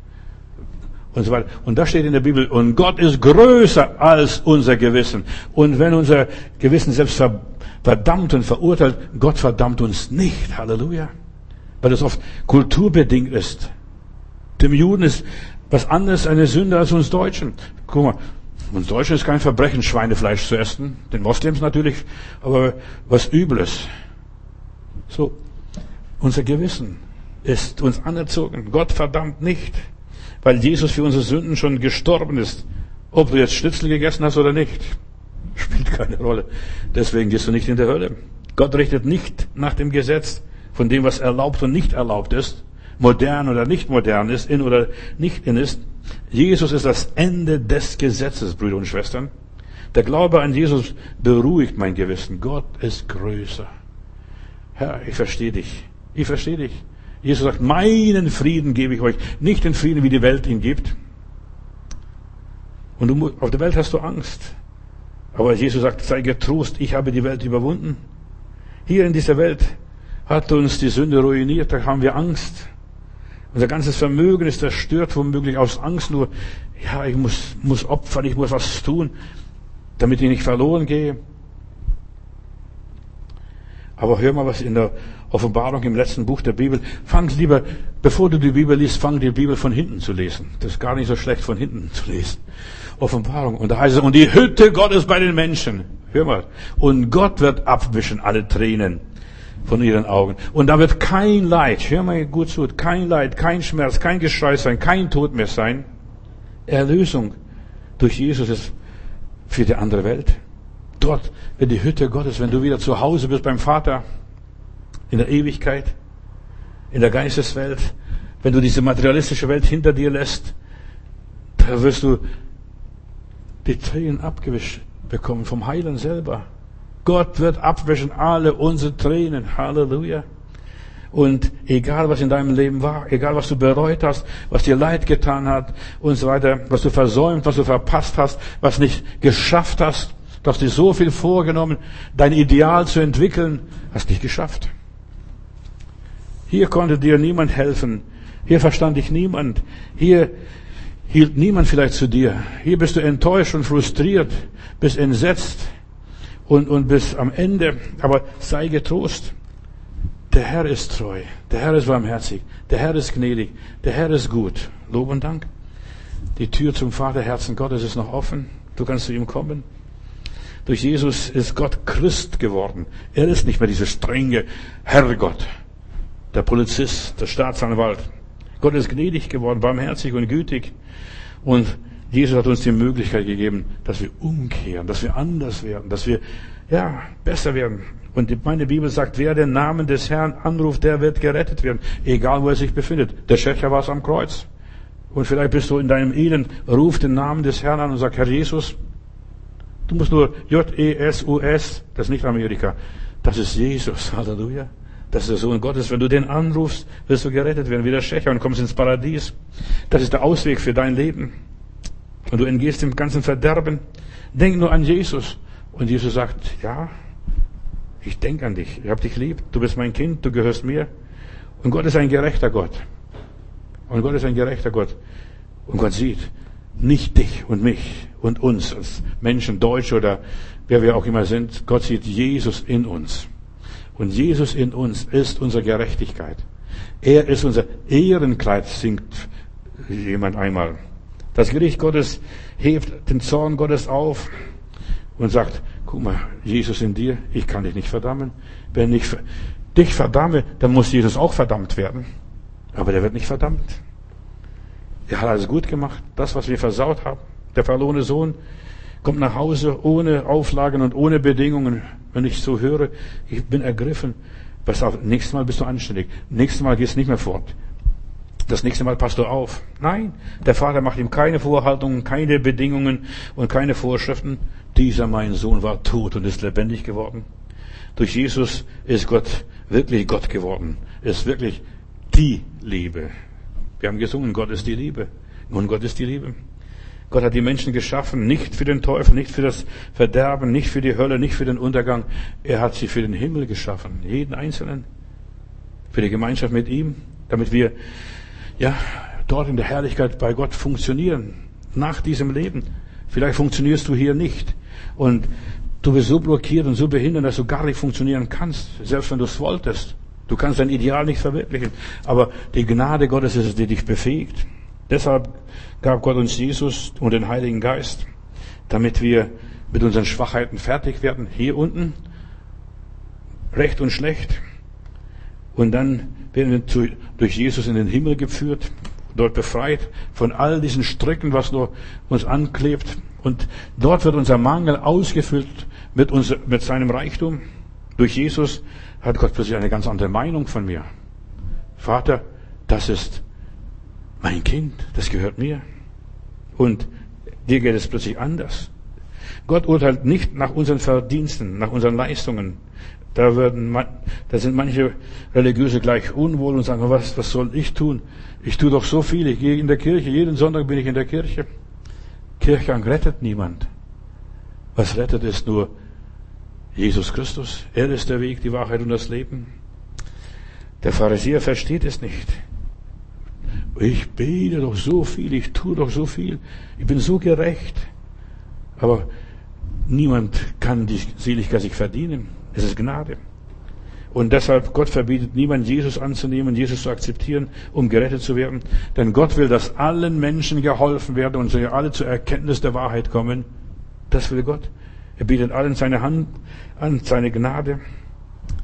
Und so weiter. Und da steht in der Bibel, und Gott ist größer als unser Gewissen. Und wenn unser Gewissen selbst verdammt und verurteilt, Gott verdammt uns nicht. Halleluja. Weil das oft kulturbedingt ist. Dem Juden ist was anderes eine Sünde als uns Deutschen. Guck mal, uns Deutschen ist kein Verbrechen, Schweinefleisch zu essen. Den Moslems natürlich, aber was Übles. So, unser Gewissen ist uns anerzogen. Gott verdammt nicht. Weil Jesus für unsere Sünden schon gestorben ist. Ob du jetzt Schnitzel gegessen hast oder nicht, spielt keine Rolle. Deswegen gehst du nicht in die Hölle. Gott richtet nicht nach dem Gesetz von dem, was erlaubt und nicht erlaubt ist, modern oder nicht modern ist, in oder nicht in ist. Jesus ist das Ende des Gesetzes, Brüder und Schwestern. Der Glaube an Jesus beruhigt mein Gewissen. Gott ist größer. Herr, ich verstehe dich. Ich verstehe dich. Jesus sagt, meinen Frieden gebe ich euch, nicht den Frieden, wie die Welt ihn gibt. Und du, auf der Welt hast du Angst. Aber Jesus sagt, sei getrost, ich habe die Welt überwunden. Hier in dieser Welt hat uns die Sünde ruiniert, da haben wir Angst. Unser ganzes Vermögen ist zerstört, womöglich aus Angst nur, ja, ich muss, muss opfern, ich muss was tun, damit ich nicht verloren gehe. Aber hör mal, was in der Offenbarung im letzten Buch der Bibel, fang lieber, bevor du die Bibel liest, fang die Bibel von hinten zu lesen. Das ist gar nicht so schlecht, von hinten zu lesen. Offenbarung. Und da heißt es, und die Hütte Gottes bei den Menschen. Hör mal. Und Gott wird abwischen alle Tränen. von ihren Augen. Und da wird kein Leid, hör mal gut zu, kein Leid, kein Schmerz, kein Geschrei sein, kein Tod mehr sein. Erlösung durch Jesus ist für die andere Welt. Dort wird die Hütte Gottes, wenn du wieder zu Hause bist beim Vater, in der Ewigkeit, in der Geisteswelt, wenn du diese materialistische Welt hinter dir lässt, da wirst du die Tränen abgewischt bekommen vom Heiland selber. Gott wird abwischen alle unsere Tränen. Halleluja. Und egal, was in deinem Leben war, egal, was du bereut hast, was dir Leid getan hat und so weiter, was du versäumt, was du verpasst hast, was nicht geschafft hast, du hast dir so viel vorgenommen, dein Ideal zu entwickeln, hast nicht geschafft. Hier konnte dir niemand helfen. Hier verstand dich niemand. Hier hielt niemand vielleicht zu dir. Hier bist du enttäuscht und frustriert, bist entsetzt und, und bist am Ende. Aber sei getrost. Der Herr ist treu. Der Herr ist barmherzig. Der Herr ist gnädig. Der Herr ist gut. Lob und Dank. Die Tür zum Vaterherzen Gottes ist noch offen. Du kannst zu ihm kommen. Durch Jesus ist Gott Christ geworden. Er ist nicht mehr dieser strenge Herrgott, der Polizist, der Staatsanwalt. Gott ist gnädig geworden, barmherzig und gütig. Und Jesus hat uns die Möglichkeit gegeben, dass wir umkehren, dass wir anders werden, dass wir, ja, besser werden. Und meine Bibel sagt, wer den Namen des Herrn anruft, der wird gerettet werden. Egal, wo er sich befindet. Der Schächer war es am Kreuz. Und vielleicht bist du in deinem Elend, ruf den Namen des Herrn an und sag, Herr Jesus, du musst nur J E S U S, das ist nicht Amerika, das ist Jesus, Halleluja. Das ist der Sohn Gottes. Wenn du den anrufst, wirst du gerettet werden, wie der Schächer, und kommst ins Paradies. Das ist der Ausweg für dein Leben. Und du entgehst dem ganzen Verderben. Denk nur an Jesus. Und Jesus sagt, ja, ich denke an dich. Ich habe dich lieb. Du bist mein Kind. Du gehörst mir. Und Gott ist ein gerechter Gott. Und Gott ist ein gerechter Gott. Und Gott sieht nicht dich und mich und uns als Menschen, Deutsche oder wer wir auch immer sind. Gott sieht Jesus in uns. Und Jesus in uns ist unsere Gerechtigkeit. Er ist unser Ehrenkleid, singt jemand einmal. Das Gericht Gottes hebt den Zorn Gottes auf und sagt, guck mal, Jesus in dir, ich kann dich nicht verdammen. Wenn ich dich verdamme, dann muss Jesus auch verdammt werden. Aber der wird nicht verdammt. Er hat alles gut gemacht. Das, was wir versaut haben. Der verlorene Sohn kommt nach Hause ohne Auflagen und ohne Bedingungen. Wenn ich so höre, ich bin ergriffen. Pass auf, nächstes Mal bist du anständig. Nächstes Mal gehst du nicht mehr fort. Das nächste Mal passt du auf. Nein, der Vater macht ihm keine Vorhaltungen, keine Bedingungen und keine Vorschriften. Dieser mein Sohn war tot und ist lebendig geworden. Durch Jesus ist Gott wirklich Gott geworden. Ist wirklich die Liebe. Wir haben gesungen, Gott ist die Liebe. Und Gott ist die Liebe. Gott hat die Menschen geschaffen, nicht für den Teufel, nicht für das Verderben, nicht für die Hölle, nicht für den Untergang. Er hat sie für den Himmel geschaffen, jeden Einzelnen. Für die Gemeinschaft mit ihm, damit wir, ja, dort in der Herrlichkeit bei Gott funktionieren. Nach diesem Leben. Vielleicht funktionierst du hier nicht. Und du bist so blockiert und so behindert, dass du gar nicht funktionieren kannst. Selbst wenn du es wolltest. Du kannst dein Ideal nicht verwirklichen. Aber die Gnade Gottes ist es, die dich befähigt. Deshalb gab Gott uns Jesus und den Heiligen Geist, damit wir mit unseren Schwachheiten fertig werden. Hier unten, recht und schlecht. Und dann werden wir zu, durch Jesus in den Himmel geführt, dort befreit von all diesen Stricken, was nur uns anklebt. Und dort wird unser Mangel ausgefüllt mit, uns, mit seinem Reichtum. Durch Jesus hat Gott plötzlich eine ganz andere Meinung von mir. Vater, das ist mein Kind, das gehört mir. Und dir geht es plötzlich anders. Gott urteilt nicht nach unseren Verdiensten, nach unseren Leistungen. Da werden, da sind manche Religiöse gleich unwohl und sagen, was, was soll ich tun? Ich tue doch so viel, ich gehe in der Kirche, jeden Sonntag bin ich in der Kirche. Kirchgang rettet niemand. Was rettet ist nur Jesus Christus. Er ist der Weg, die Wahrheit und das Leben. Der Pharisäer versteht es nicht. Ich bete doch so viel, ich tue doch so viel, ich bin so gerecht. Aber niemand kann die Seligkeit sich verdienen. Es ist Gnade. Und deshalb, Gott verbietet niemand, Jesus anzunehmen, Jesus zu akzeptieren, um gerettet zu werden. Denn Gott will, dass allen Menschen geholfen werden und sie alle zur Erkenntnis der Wahrheit kommen. Das will Gott. Er bietet allen seine Hand an, seine Gnade.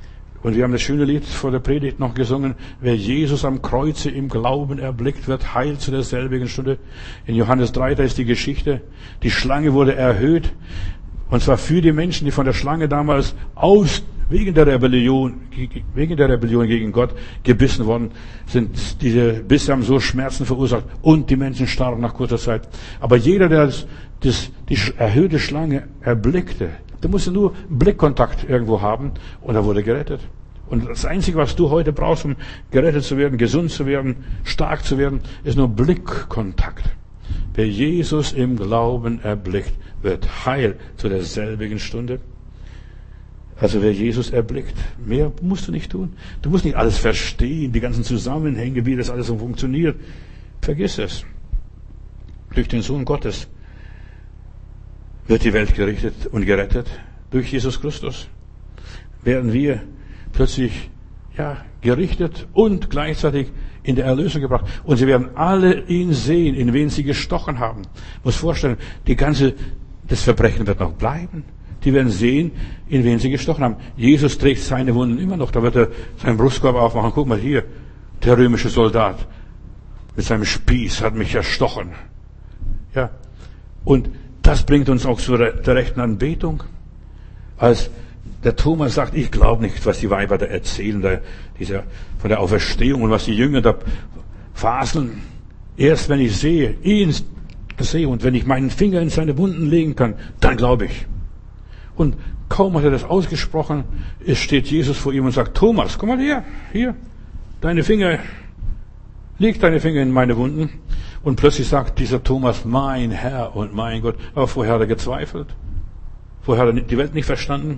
Und wir haben das schöne Lied vor der Predigt noch gesungen. Wer Jesus am Kreuze im Glauben erblickt, wird heil zu derselbigen Stunde. In Johannes drei, da ist die Geschichte. Die Schlange wurde erhöht. Und zwar für die Menschen, die von der Schlange damals aus, wegen der Rebellion, wegen der Rebellion gegen Gott gebissen worden sind. Diese Bisse haben so Schmerzen verursacht. Und die Menschen starben nach kurzer Zeit. Aber jeder, der das, das, die erhöhte Schlange erblickte, der musste nur Blickkontakt irgendwo haben und er wurde gerettet. Und das Einzige, was du heute brauchst, um gerettet zu werden, gesund zu werden, stark zu werden, ist nur Blickkontakt. Wer Jesus im Glauben erblickt, wird heil zu derselbigen Stunde. Also wer Jesus erblickt, mehr musst du nicht tun. Du musst nicht alles verstehen, die ganzen Zusammenhänge, wie das alles so funktioniert. Vergiss es. Durch den Sohn Gottes wird die Welt gerichtet und gerettet. Durch Jesus Christus werden wir plötzlich ja, gerichtet und gleichzeitig in der Erlösung gebracht. Und sie werden alle ihn sehen, in wen sie gestochen haben. Ich muss vorstellen, die ganze, das Verbrechen wird noch bleiben. Die werden sehen, in wen sie gestochen haben. Jesus trägt seine Wunden immer noch. Da wird er seinen Brustkorb aufmachen. Guck mal hier, der römische Soldat mit seinem Spieß hat mich erstochen. Ja. Und das bringt uns auch zu der rechten Anbetung. Als der Thomas sagt, ich glaube nicht, was die Weiber da erzählen, da, dieser, von der Auferstehung und was die Jünger da faseln. Erst wenn ich sehe, ihn sehe und wenn ich meinen Finger in seine Wunden legen kann, dann glaube ich. Und kaum hat er das ausgesprochen, es steht Jesus vor ihm und sagt, Thomas, komm mal her, hier, deine Finger, leg deine Finger in meine Wunden. Und plötzlich sagt dieser Thomas, mein Herr und mein Gott. Aber vorher hat er gezweifelt. Vorher hat er die Welt nicht verstanden.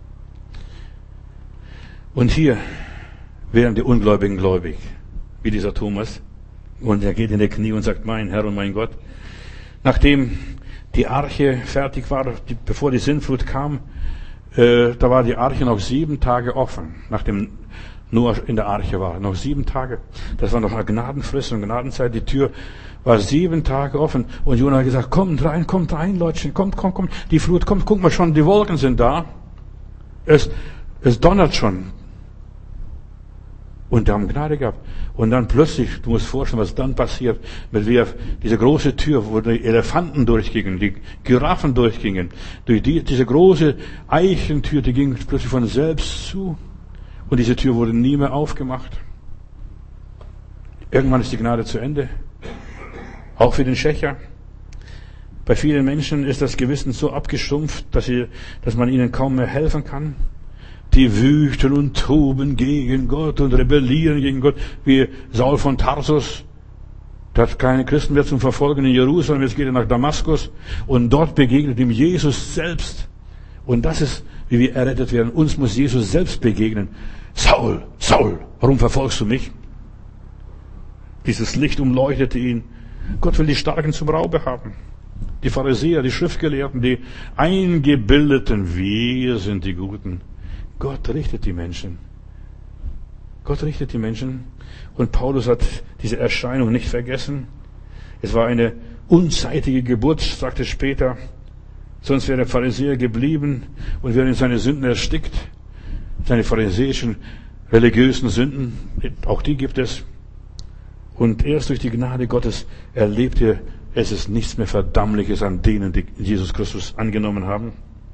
Und hier werden die Ungläubigen gläubig, wie dieser Thomas. Und er geht in die Knie und sagt, mein Herr und mein Gott. Nachdem die Arche fertig war, die, bevor die Sintflut kam, äh, da war die Arche noch sieben Tage offen, nachdem Noah in der Arche war. Noch sieben Tage. Das war noch eine Gnadenfrist und Gnadenzeit. Die Tür war sieben Tage offen. Und Jonah hat gesagt, kommt rein, kommt rein, Leutchen, kommt, kommt, kommt. Die Flut kommt, guck mal schon, die Wolken sind da. Es, es donnert schon. Und die haben Gnade gehabt. Und dann plötzlich, du musst vorstellen, was dann passiert, mit wie diese große Tür, wo die Elefanten durchgingen, die Giraffen durchgingen, durch die, diese große Eichentür, die ging plötzlich von selbst zu. Und diese Tür wurde nie mehr aufgemacht. Irgendwann ist die Gnade zu Ende. Auch für den Schächer. Bei vielen Menschen ist das Gewissen so abgestumpft, dass, sie, dass man ihnen kaum mehr helfen kann. Die wüten und toben gegen Gott und rebellieren gegen Gott, wie Saul von Tarsus. Der hat keine Christen mehr zum Verfolgen in Jerusalem, jetzt geht er nach Damaskus und dort begegnet ihm Jesus selbst. Und das ist, wie wir errettet werden. Uns muss Jesus selbst begegnen. Saul, Saul, warum verfolgst du mich? Dieses Licht umleuchtete ihn. Gott will die Starken zum Raube haben. Die Pharisäer, die Schriftgelehrten, die Eingebildeten, wir sind die Guten. Gott richtet die Menschen. Gott richtet die Menschen. Und Paulus hat diese Erscheinung nicht vergessen. Es war eine unzeitige Geburt, sagte er später. Sonst wäre der Pharisäer geblieben und wäre in seine Sünden erstickt. Seine pharisäischen, religiösen Sünden, auch die gibt es. Und erst durch die Gnade Gottes erlebt er, es ist nichts mehr Verdammliches an denen, die Jesus Christus angenommen haben.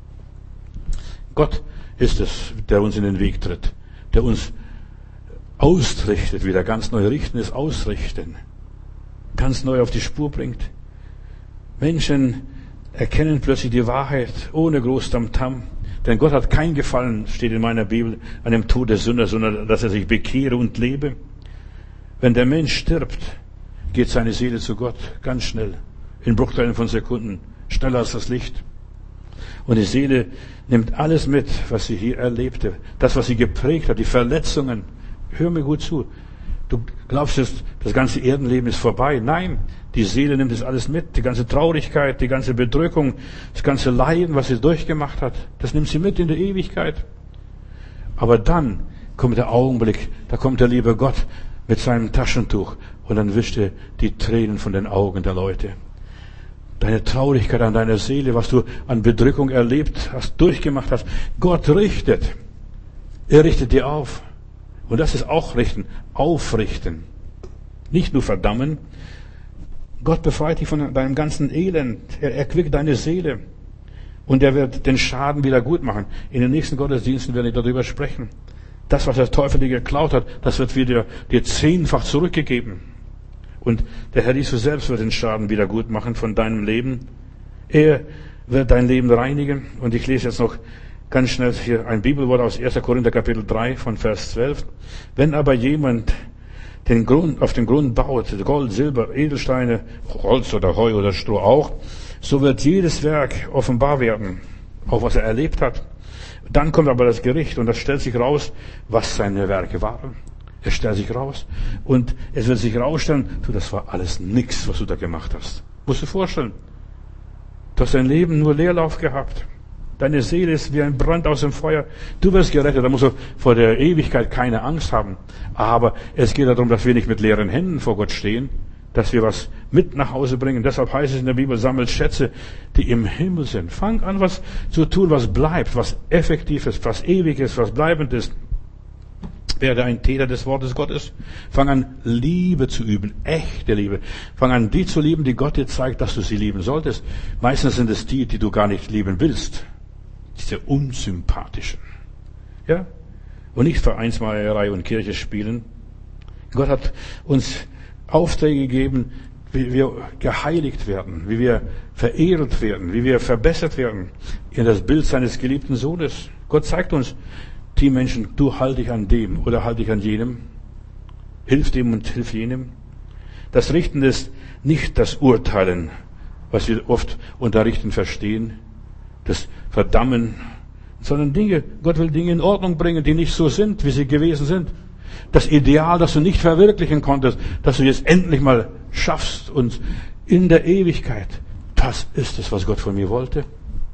Gott ist es, der uns in den Weg tritt, der uns ausrichtet, wieder ganz neu richten ist ausrichten, ganz neu auf die Spur bringt. Menschen erkennen plötzlich die Wahrheit ohne groß Tamtam. Denn Gott hat kein Gefallen, steht in meiner Bibel, an dem Tod des Sünders, sondern dass er sich bekehre und lebe. Wenn der Mensch stirbt, geht seine Seele zu Gott ganz schnell, in Bruchteilen von Sekunden, schneller als das Licht. Und die Seele nimmt alles mit, was sie hier erlebte, das, was sie geprägt hat, die Verletzungen. Hör mir gut zu. Du glaubst, das ganze Erdenleben ist vorbei. Nein, die Seele nimmt das alles mit. Die ganze Traurigkeit, die ganze Bedrückung, das ganze Leiden, was sie durchgemacht hat, das nimmt sie mit in die Ewigkeit. Aber dann kommt der Augenblick, da kommt der liebe Gott mit seinem Taschentuch und dann wischt er die Tränen von den Augen der Leute. Deine Traurigkeit an deiner Seele, was du an Bedrückung erlebt hast, durchgemacht hast. Gott richtet. Er richtet dir auf. Und das ist auch richten, aufrichten. Nicht nur verdammen. Gott befreit dich von deinem ganzen Elend. Er erquickt deine Seele. Und er wird den Schaden wieder gut machen. In den nächsten Gottesdiensten werde ich darüber sprechen. Das, was der Teufel dir geklaut hat, das wird wieder dir zehnfach zurückgegeben. Und der Herr Jesus selbst wird den Schaden wieder gut machen von deinem Leben. Er wird dein Leben reinigen. Und ich lese jetzt noch ganz schnell hier ein Bibelwort aus erster Korinther Kapitel drei von Vers zwölf. Wenn aber jemand den Grund, auf den Grund baut, Gold, Silber, Edelsteine, Holz oder Heu oder Stroh auch, so wird jedes Werk offenbar werden, auch was er erlebt hat. Dann kommt aber das Gericht und das stellt sich raus, was seine Werke waren. Es stellt sich raus und es wird sich rausstellen, du, das war alles nix, was du da gemacht hast. Musst du dir vorstellen. Du hast dein Leben nur Leerlauf gehabt. Deine Seele ist wie ein Brand aus dem Feuer. Du wirst gerettet, da musst du vor der Ewigkeit keine Angst haben. Aber es geht darum, dass wir nicht mit leeren Händen vor Gott stehen, dass wir was mit nach Hause bringen. Deshalb heißt es in der Bibel, sammelt Schätze, die im Himmel sind. Fang an, was zu tun, was bleibt, was effektiv ist, was ewig ist, was bleibend ist. Werde ein Täter des Wortes Gottes. Fang an, Liebe zu üben, echte Liebe. Fang an, die zu lieben, die Gott dir zeigt, dass du sie lieben solltest. Meistens sind es die, die du gar nicht lieben willst. Diese unsympathischen. Ja? Und nicht Vereinsmeierei und Kirche spielen. Gott hat uns Aufträge gegeben, wie wir geheiligt werden, wie wir verehrt werden, wie wir verbessert werden in das Bild seines geliebten Sohnes. Gott zeigt uns, die Menschen, du halt dich an dem oder halt dich an jenem, hilf dem und hilf jenem. Das Richten ist nicht das Urteilen, was wir oft unter Richten verstehen, das Verdammen, sondern Dinge, Gott will Dinge in Ordnung bringen, die nicht so sind, wie sie gewesen sind. Das Ideal, das du nicht verwirklichen konntest, dass du jetzt endlich mal schaffst und in der Ewigkeit, das ist es, was Gott von mir wollte.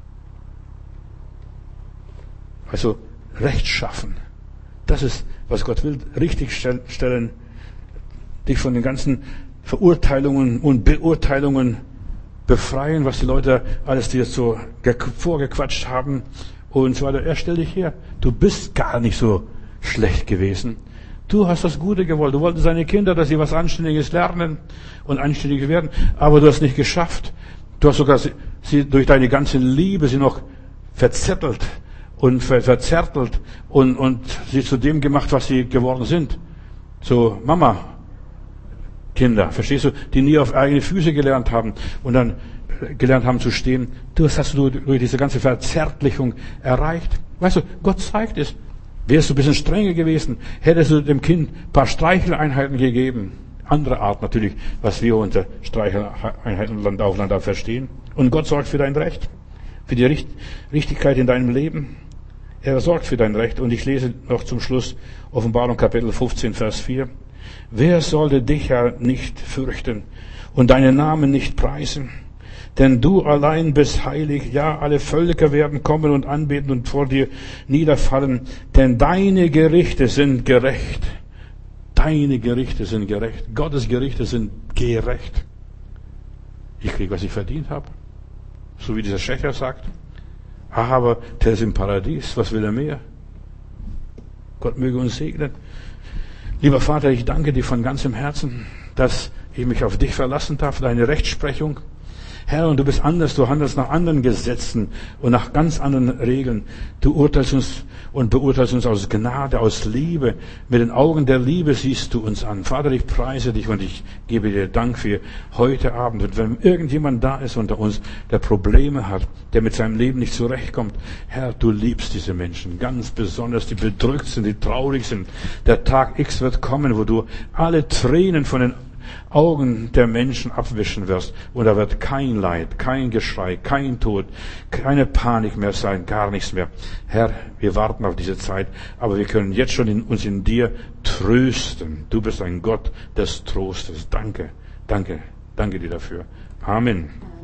Also, Recht schaffen. Das ist, was Gott will. Richtig stellen, dich von den ganzen Verurteilungen und Beurteilungen befreien, was die Leute alles dir so vorgequatscht haben und so weiter. Er stell dich her. Du bist gar nicht so schlecht gewesen. Du hast das Gute gewollt. Du wolltest deine Kinder, dass sie was Anständiges lernen und anständig werden, aber du hast nicht geschafft. Du hast sogar sie, sie durch deine ganze Liebe sie noch verzettelt und ver- verzärtelt und, und sie zu dem gemacht, was sie geworden sind. So Mama, Kinder, verstehst du, die nie auf eigene Füße gelernt haben und dann gelernt haben zu stehen. Du, das hast du durch diese ganze Verzärtlichung erreicht. Weißt du, Gott zeigt es. Wärst du ein bisschen strenger gewesen, hättest du dem Kind ein paar Streicheleinheiten gegeben. Andere Art natürlich, was wir unter Streicheleinheiten Land auf Land ab verstehen. Und Gott sorgt für dein Recht, für die Richt- Richtigkeit in deinem Leben. Er sorgt für dein Recht. Und ich lese noch zum Schluss Offenbarung Kapitel fünfzehn, Vers vier. Wer sollte dich ja nicht fürchten und deinen Namen nicht preisen? Denn du allein bist heilig, ja, alle Völker werden kommen und anbeten und vor dir niederfallen, denn deine Gerichte sind gerecht. Deine Gerichte sind gerecht. Gottes Gerichte sind gerecht. Ich kriege, was ich verdient habe. So wie dieser Schächer sagt. Aber der ist im Paradies, was will er mehr? Gott möge uns segnen. Lieber Vater, ich danke dir von ganzem Herzen, dass ich mich auf dich verlassen darf, deine Rechtsprechung. Herr, und du bist anders, du handelst nach anderen Gesetzen und nach ganz anderen Regeln. Du urteilst uns und beurteilst uns aus Gnade, aus Liebe. Mit den Augen der Liebe siehst du uns an. Vater, ich preise dich und ich gebe dir Dank für heute Abend. Und wenn irgendjemand da ist unter uns, der Probleme hat, der mit seinem Leben nicht zurechtkommt, Herr, du liebst diese Menschen ganz besonders, die bedrückt sind, die traurig sind. Der Tag X wird kommen, wo du alle Tränen von den Augen der Menschen abwischen wirst. Und da wird kein Leid, kein Geschrei, kein Tod, keine Panik mehr sein, gar nichts mehr. Herr, wir warten auf diese Zeit, aber wir können jetzt schon in, uns in dir trösten. Du bist ein Gott des Trostes. Danke, danke, danke dir dafür. Amen.